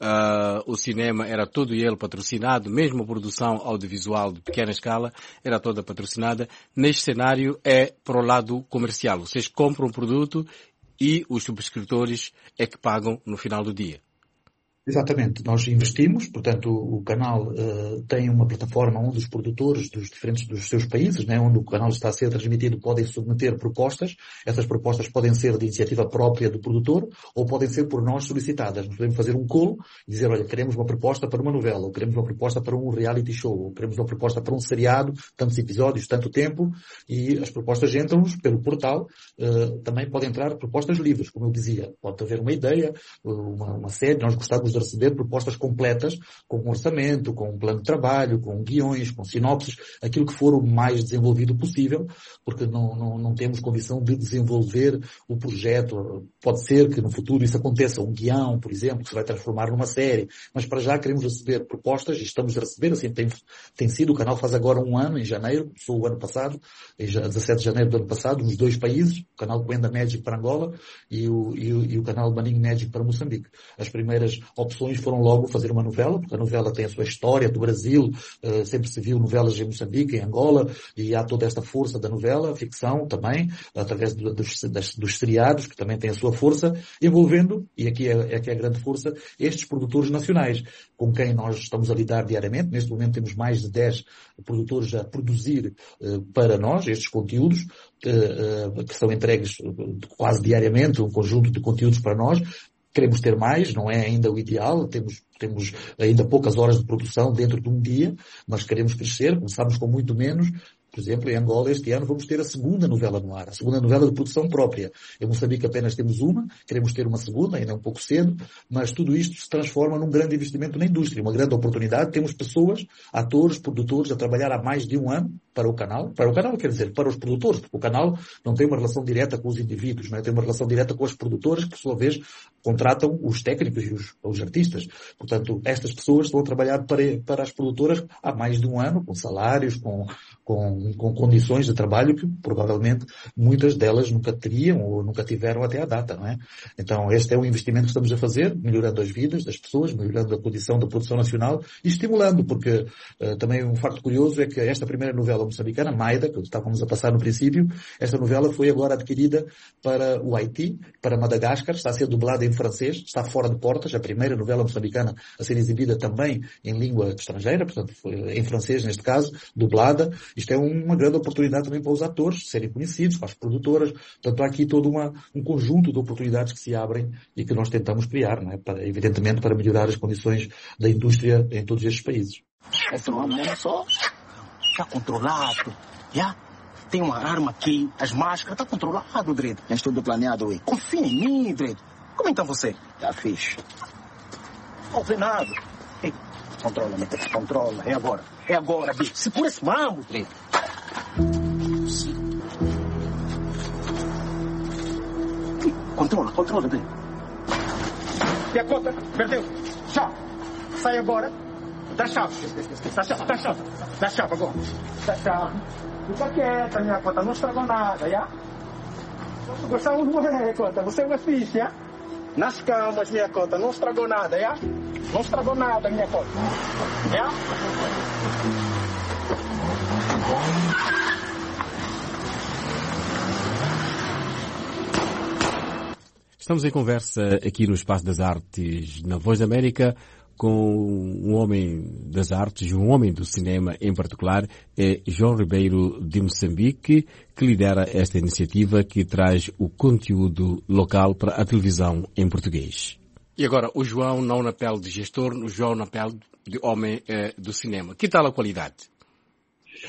uh, o cinema era todo ele patrocinado, mesmo a produção audiovisual de pequena escala era toda patrocinada. Neste cenário é para o lado comercial, vocês compram um produto e os subscritores é que pagam no final do dia. Exatamente, nós investimos, portanto o, o canal uh, tem uma plataforma onde os produtores dos diferentes dos seus países, né, onde o canal está a ser transmitido, podem submeter propostas. Essas propostas podem ser de iniciativa própria do produtor ou podem ser por nós solicitadas. Nós podemos fazer um call e dizer, olha, queremos uma proposta para uma novela, ou queremos uma proposta para um reality show, ou queremos uma proposta para um seriado, tantos episódios, tanto tempo, e as propostas entram-nos pelo portal. Uh, também podem entrar propostas livres, como eu dizia. Pode haver uma ideia, uma, uma série, nós gostamos de receber propostas completas, com um orçamento, com um plano de trabalho, com guiões, com sinopses, aquilo que for o mais desenvolvido possível, porque não, não, não temos condição de desenvolver o projeto. Pode ser que no futuro isso aconteça, um guião, por exemplo, que se vai transformar numa série, mas para já queremos receber propostas e estamos a receber, assim tem, tem sido, o canal faz agora um ano, em janeiro, começou o ano passado, em dezessete de janeiro do ano passado, nos dois países, o canal Coenda Magic para Angola e o, e o, e o canal Maninho Magic para Moçambique. As primeiras opções foram logo fazer uma novela, porque a novela tem a sua história do Brasil, uh, sempre se viu novelas em Moçambique, em Angola, e há toda esta força da novela, a ficção também, através do, dos, das, dos seriados, que também tem a sua força, envolvendo, e aqui é, é que é a grande força, estes produtores nacionais, com quem nós estamos a lidar diariamente. Neste momento temos mais de dez produtores a produzir uh, para nós estes conteúdos, uh, uh, que são entregues quase diariamente, um conjunto de conteúdos para nós. Queremos ter mais, não é ainda o ideal, temos, temos ainda poucas horas de produção dentro de um dia, mas queremos crescer, começamos com muito menos. Por exemplo, em Angola, este ano, vamos ter a segunda novela no ar, a segunda novela de produção própria. Em Moçambique apenas temos uma, queremos ter uma segunda, ainda é um pouco cedo, mas tudo isto se transforma num grande investimento na indústria, uma grande oportunidade. Temos pessoas, atores, produtores, a trabalhar há mais de um ano para o canal. Para o canal, quer dizer, para os produtores, porque o canal não tem uma relação direta com os indivíduos, não é? Tem uma relação direta com as produtoras, que, por sua vez, contratam os técnicos e os, os artistas. Portanto, estas pessoas estão a trabalhar para, para as produtoras há mais de um ano, com salários, com, com com condições de trabalho que provavelmente muitas delas nunca teriam ou nunca tiveram até à data, não é? Então este é um investimento que estamos a fazer, melhorando as vidas das pessoas, melhorando a condição da produção nacional e estimulando, porque uh, também um facto curioso é que esta primeira novela moçambicana, Maida, que estávamos a passar no princípio, esta novela foi agora adquirida para o Haiti, para Madagascar, está a ser dublada em francês, está fora de portas, a primeira novela moçambicana a ser exibida também em língua estrangeira, portanto foi em francês neste caso, dublada. Isto é um uma grande oportunidade também para os atores serem conhecidos, para as produtoras. Portanto, há aqui todo uma, um conjunto de oportunidades que se abrem e que nós tentamos criar, não é? Para, evidentemente, para melhorar as condições da indústria em todos estes países. Esse homem só está controlado, já? Tem uma arma aqui, as máscaras, está controlado, Dredd. É tudo planeado, ué. Confia em mim, Dredd. Como então você? Já fiz. Não vê nada. Ei, controla, meu Deus, controla. É agora. É agora, bicho. Segura esse mambo, Dredd. Controla, controla, Dredd. E a conta? Perdeu. Chave. Sai agora. Dá chave. Dá chave, dá chave. Dá chave agora. Dá chave. Fica quieta, minha conta. Não estragou nada, já? Gostamos muito, minha conta. Você é uma ficha, já? Nas camas, minha conta. Não estragou nada, já? Não estragou nada, minha conta. Já? Estamos em conversa aqui no Espaço das Artes, na Voz da América, com um homem das artes, um homem do cinema em particular, é João Ribeiro de Moçambique, que lidera esta iniciativa que traz o conteúdo local para a televisão em português. E agora, o João não na pele de gestor, o João na pele de homem eh, do cinema. Que tal a qualidade?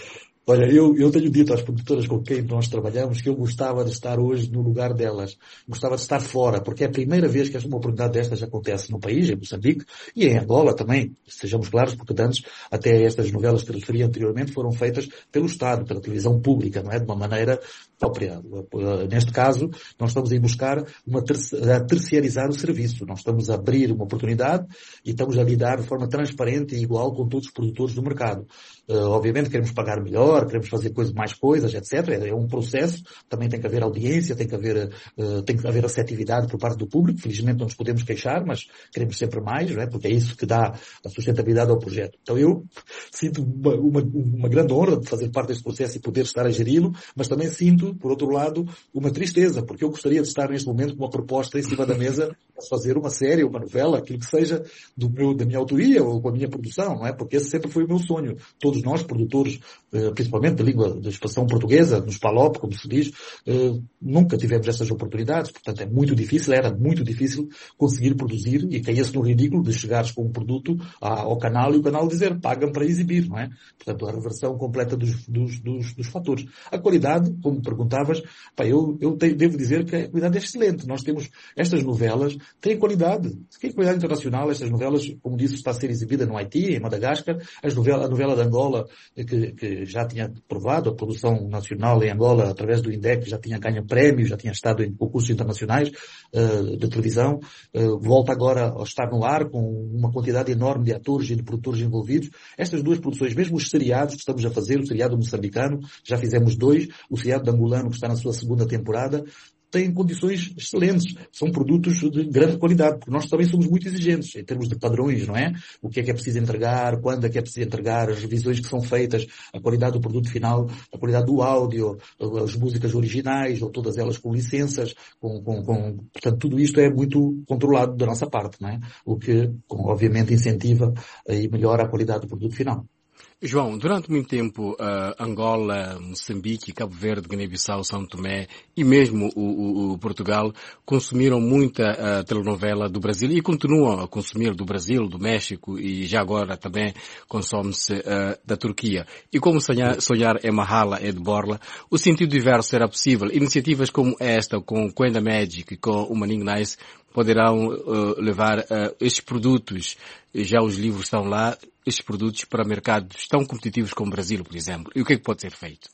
Olha, eu, eu tenho dito às produtoras com quem nós trabalhamos que eu gostava de estar hoje no lugar delas. Gostava de estar fora, porque é a primeira vez que uma oportunidade destas acontece no país, em Moçambique, e em Angola também, sejamos claros, porque antes, até estas novelas que referi anteriormente foram feitas pelo Estado, pela televisão pública, não é? De uma maneira própria. Neste caso, nós estamos a ir buscar uma terci- a terciarizar o serviço. Nós estamos a abrir uma oportunidade e estamos a lidar de forma transparente e igual com todos os produtores do mercado. Uh, obviamente queremos pagar melhor, queremos fazer coisas, mais coisas, etcétera. É um processo, também tem que haver audiência, tem que haver, uh, tem que haver receptividade por parte do público. Felizmente não nos podemos queixar, mas queremos sempre mais, não é? Porque é isso que dá a sustentabilidade ao projeto. Então eu sinto uma, uma, uma grande honra de fazer parte deste processo e poder estar a geri-lo, mas também sinto, por outro lado, uma tristeza, porque eu gostaria de estar neste momento com uma proposta em cima da mesa para fazer uma série, uma novela, aquilo que seja do meu, da minha autoria ou com a minha produção, não é? Porque esse sempre foi o meu sonho. Todos nós, produtores, principalmente da língua de expressão portuguesa, nos P A L O P, como se diz, nunca tivemos essas oportunidades, portanto é muito difícil, era muito difícil conseguir produzir e caía-se no ridículo de chegares com um produto ao canal e o canal dizer, pagam para exibir, não é? Portanto, a reversão completa dos, dos, dos, dos fatores. A qualidade, como perguntavas, pá, eu, eu te, devo dizer que a qualidade é excelente. Nós temos, estas novelas têm qualidade, têm qualidade internacional, estas novelas, como disse, está a ser exibida no Haiti, em Madagascar, as novela, a novela de Angola, que, que já tinha provado, a produção nacional em Angola, através do INDEC, já tinha ganho prémios, já tinha estado em concursos internacionais uh, de televisão, uh, volta agora a estar no ar com uma quantidade enorme de atores e de produtores envolvidos. Estas duas produções, mesmo os seriados que estamos a fazer, o seriado moçambicano, já fizemos dois, o seriado de angolano que está na sua segunda temporada, têm condições excelentes, são produtos de grande qualidade, porque nós também somos muito exigentes em termos de padrões, não é? O que é que é preciso entregar, quando é que é preciso entregar, as revisões que são feitas, a qualidade do produto final, a qualidade do áudio, as músicas originais, ou todas elas com licenças, com, com, com... portanto, tudo isto é muito controlado da nossa parte, não é? O que, obviamente, incentiva e melhora a qualidade do produto final. João, durante muito tempo, uh, Angola, Moçambique, Cabo Verde, Guiné-Bissau, São Tomé e mesmo o, o, o Portugal consumiram muita uh, telenovela do Brasil e continuam a consumir do Brasil, do México e já agora também consome-se uh, da Turquia. E como sonhar, sonhar é Mahala, é de Borla, o sentido diverso era possível. Iniciativas como esta, com Quenda Magic e com o Maninho Nice, poderão uh, levar uh, estes produtos, já os livros estão lá, estes produtos para mercados tão competitivos como o Brasil, por exemplo. E o que é que pode ser feito?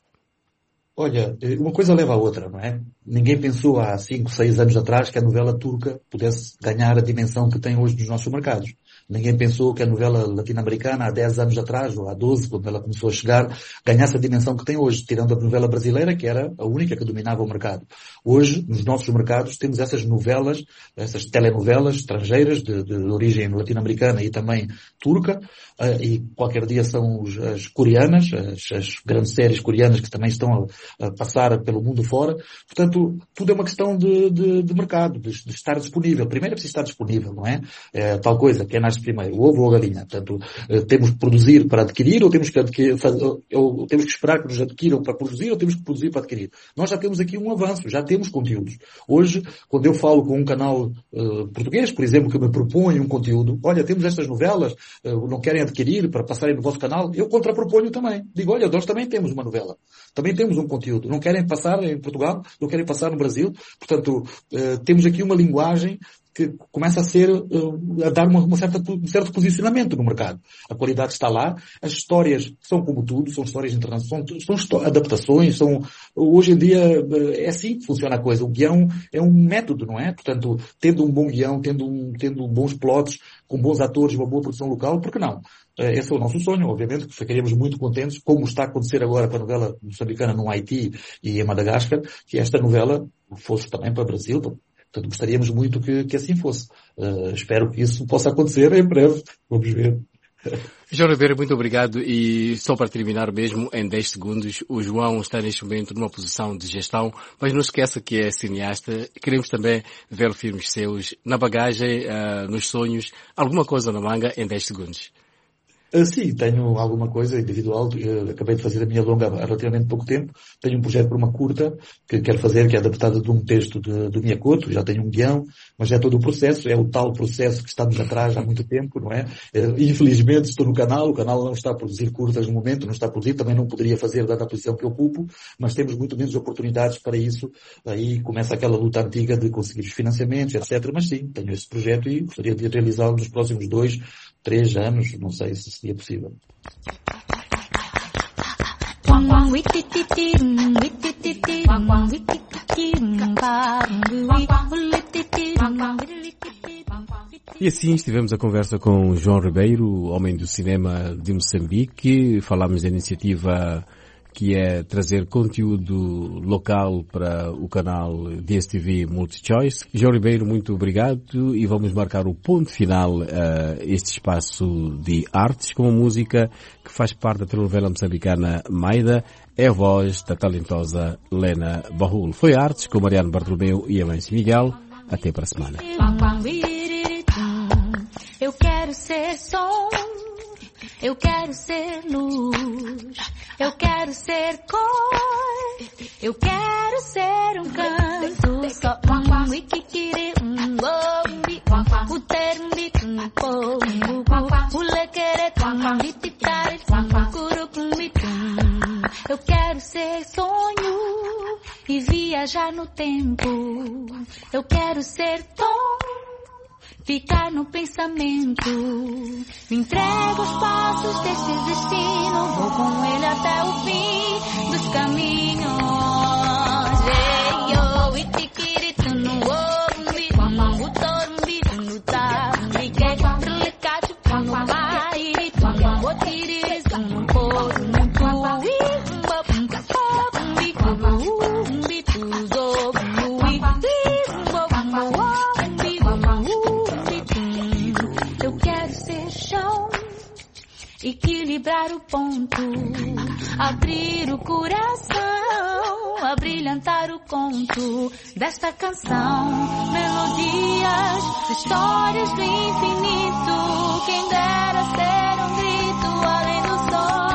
Olha, uma coisa leva à outra, não é? Ninguém pensou há cinco, seis anos atrás que a novela turca pudesse ganhar a dimensão que tem hoje nos nossos mercados. Ninguém pensou que a novela latino-americana há dez anos atrás, ou há doze, quando ela começou a chegar, ganhasse a dimensão que tem hoje, tirando a novela brasileira, que era a única que dominava o mercado. Hoje, nos nossos mercados, temos essas novelas, essas telenovelas estrangeiras de, de origem latino-americana e também turca, uh, e qualquer dia são os, as coreanas, as, as grandes séries coreanas que também estão a, a passar pelo mundo fora. Portanto, tudo é uma questão de, de, de mercado, de, de estar disponível. Primeiro é preciso estar disponível, não é? É tal coisa, que é nasce primeiro, o ovo ou a galinha. Portanto, temos que produzir para adquirir ou temos que, adquirir, ou temos que esperar que nos adquiram para produzir ou temos que produzir para adquirir. Nós já temos aqui um avanço, já temos conteúdos. Hoje, quando eu falo com um canal uh, português, por exemplo, que me propõe um conteúdo, olha, temos estas novelas, uh, não querem adquirir para passarem no vosso canal, eu contraproponho também. Digo, olha, nós também temos uma novela, também temos um conteúdo. Não querem passar em Portugal, não querem passar no Brasil. Portanto, uh, temos aqui uma linguagem que começa a ser, uh, a dar uma, uma certa, um certo posicionamento no mercado. A qualidade está lá, as histórias são como tudo, são histórias internacionais, são, são adaptações, são, hoje em dia uh, é assim que funciona a coisa. O guião é um método, não é? Portanto, tendo um bom guião, tendo, um, tendo bons plots, com bons atores, uma boa produção local, por que não? Uh, esse é o nosso sonho, obviamente, que ficaríamos muito contentes, como está a acontecer agora com a novela moçambicana no Haiti e em Madagascar, que esta novela fosse também para o Brasil. Portanto, gostaríamos muito que, que assim fosse. Uh, espero que isso possa acontecer em breve. Vamos ver. João Ribeiro, muito obrigado. E só para terminar mesmo, em dez segundos, o João está neste momento numa posição de gestão, mas não esqueça que é cineasta. Queremos também ver filmes seus na bagagem, uh, nos sonhos, alguma coisa na manga em dez segundos. Uh, sim, tenho alguma coisa individual. Eu acabei de fazer a minha longa há relativamente pouco tempo. Tenho um projeto para uma curta que quero fazer, que é adaptada de um texto de, do Miyakoto. Já tenho um guião, mas é todo o processo. É o tal processo que estamos atrás há muito tempo, não é? Uh, infelizmente estou no canal. O canal não está a produzir curtas no momento, não está a produzir. Também não poderia fazer dada a posição que ocupo, mas temos muito menos oportunidades para isso. Aí começa aquela luta antiga de conseguir os financiamentos, etcétera. Mas sim, tenho esse projeto e gostaria de realizá-lo nos próximos dois, três anos. Não sei se seria possível. E assim estivemos a conversa com João Ribeiro, homem do cinema de Moçambique. Falámos da iniciativa que é trazer conteúdo local para o canal D S T V MultiChoice. João Ribeiro, muito obrigado e vamos marcar o ponto final a este espaço de artes com a música que faz parte da telenovela moçambicana Maida, é a voz da talentosa Lena Bahul. Foi Artes com Mariano Bartolomeu e Elencio Miguel. Até para a semana. Eu quero ser som, eu quero ser luz, eu quero ser cor, eu quero ser um canto, só um wikikiri, um bombi, o termbi, um pombo, o lequere, um biticari, um curucumbi. Eu quero ser sonho e viajar no tempo, eu quero ser tom, ficar no pensamento, me entrego aos passos desse destino, vou com ele até o fim dos caminhos. Ei, oh, itikiritu no ombi, o tormbi, no tambi, que trulicate, no mairi, no botiriris, no coro, no cui, um bombi, um umbi, tuzo, um ui, equilibrar o ponto, abrir o coração, abrilhantar o conto desta canção. Melodias, histórias do infinito, quem dera ser um grito além do som.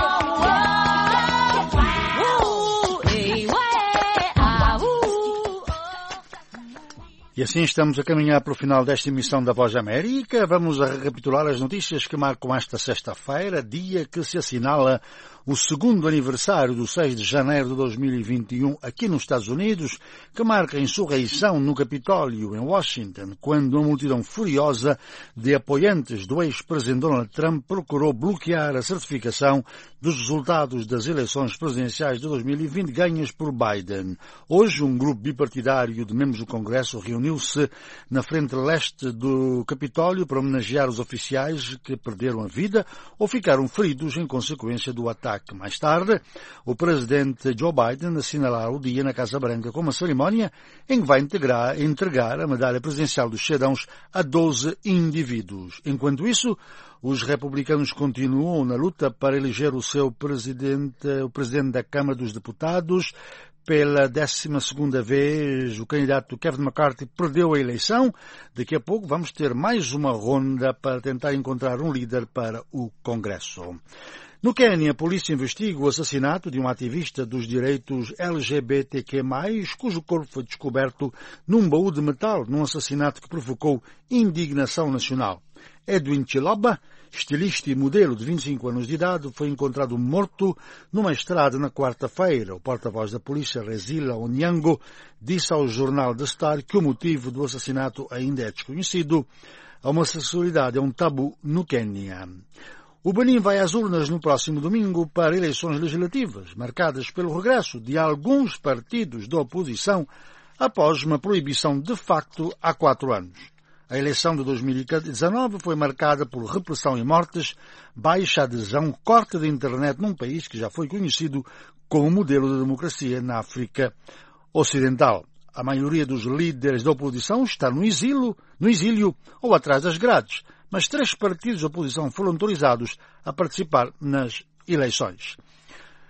E assim estamos a caminhar para o final desta emissão da Voz América. Vamos a recapitular as notícias que marcam esta sexta-feira, dia que se assinala o segundo aniversário do seis de janeiro de dois mil e vinte e um aqui nos Estados Unidos, que marca a insurreição no Capitólio, em Washington, quando uma multidão furiosa de apoiantes do ex-presidente Donald Trump procurou bloquear a certificação dos resultados das eleições presidenciais de dois mil e vinte ganhas por Biden. Hoje, um grupo bipartidário de membros do Congresso reuniu-se na frente leste do Capitólio para homenagear os oficiais que perderam a vida ou ficaram feridos em consequência do ataque. Mais tarde, o presidente Joe Biden assinalará o dia na Casa Branca com uma cerimónia em que vai integrar, entregar a medalha presidencial dos cidadãos a doze indivíduos. Enquanto isso, os republicanos continuam na luta para eleger o seu presidente, o presidente da Câmara dos Deputados. Pela décima segunda vez, o candidato Kevin McCarthy perdeu a eleição. Daqui a pouco vamos ter mais uma ronda para tentar encontrar um líder para o Congresso. No Quênia, a polícia investiga o assassinato de um ativista dos direitos L G B T Q mais, cujo corpo foi descoberto num baú de metal, num assassinato que provocou indignação nacional. Edwin Chiloba, estilista e modelo de vinte e cinco anos de idade, foi encontrado morto numa estrada na quarta-feira. O porta-voz da polícia, Resila Onyango, disse ao jornal The Star que o motivo do assassinato ainda é desconhecido. A homossexualidade é um tabu no Quênia. O Benin vai às urnas no próximo domingo para eleições legislativas, marcadas pelo regresso de alguns partidos da oposição após uma proibição de facto há quatro anos. A eleição de dois mil e dezanove foi marcada por repressão e mortes, baixa adesão, corte da internet num país que já foi conhecido como modelo de democracia na África Ocidental. A maioria dos líderes da oposição está no exílio, no exílio ou atrás das grades, mas três partidos de oposição foram autorizados a participar nas eleições.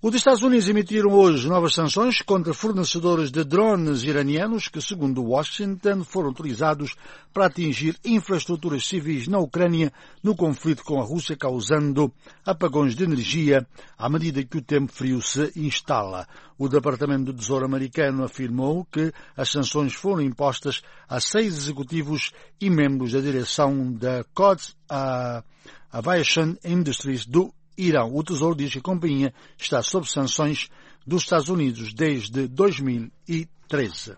Os Estados Unidos emitiram hoje novas sanções contra fornecedores de drones iranianos que, segundo Washington, foram utilizados para atingir infraestruturas civis na Ucrânia no conflito com a Rússia, causando apagões de energia à medida que o tempo frio se instala. O Departamento do Tesouro americano afirmou que as sanções foram impostas a seis executivos e membros da direção da Quds Aviation Industries do Irão. O Tesouro diz que a companhia está sob sanções dos Estados Unidos desde dois mil e treze.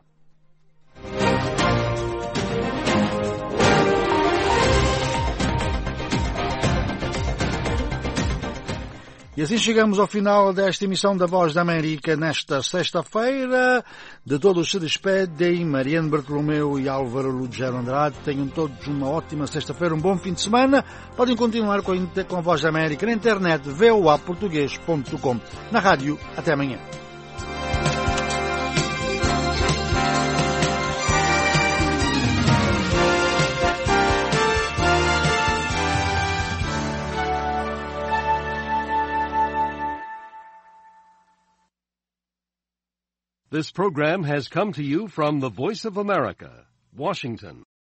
E assim chegamos ao final desta emissão da Voz da América nesta sexta-feira. De todos se despedem Mariano Bartolomeu e Álvaro Lugero Andrade. Tenham todos uma ótima sexta-feira, um bom fim de semana. Podem continuar com a, com a Voz da América na internet v o a português ponto com. Na rádio, até amanhã. This program has come to you from the Voice of America, Washington.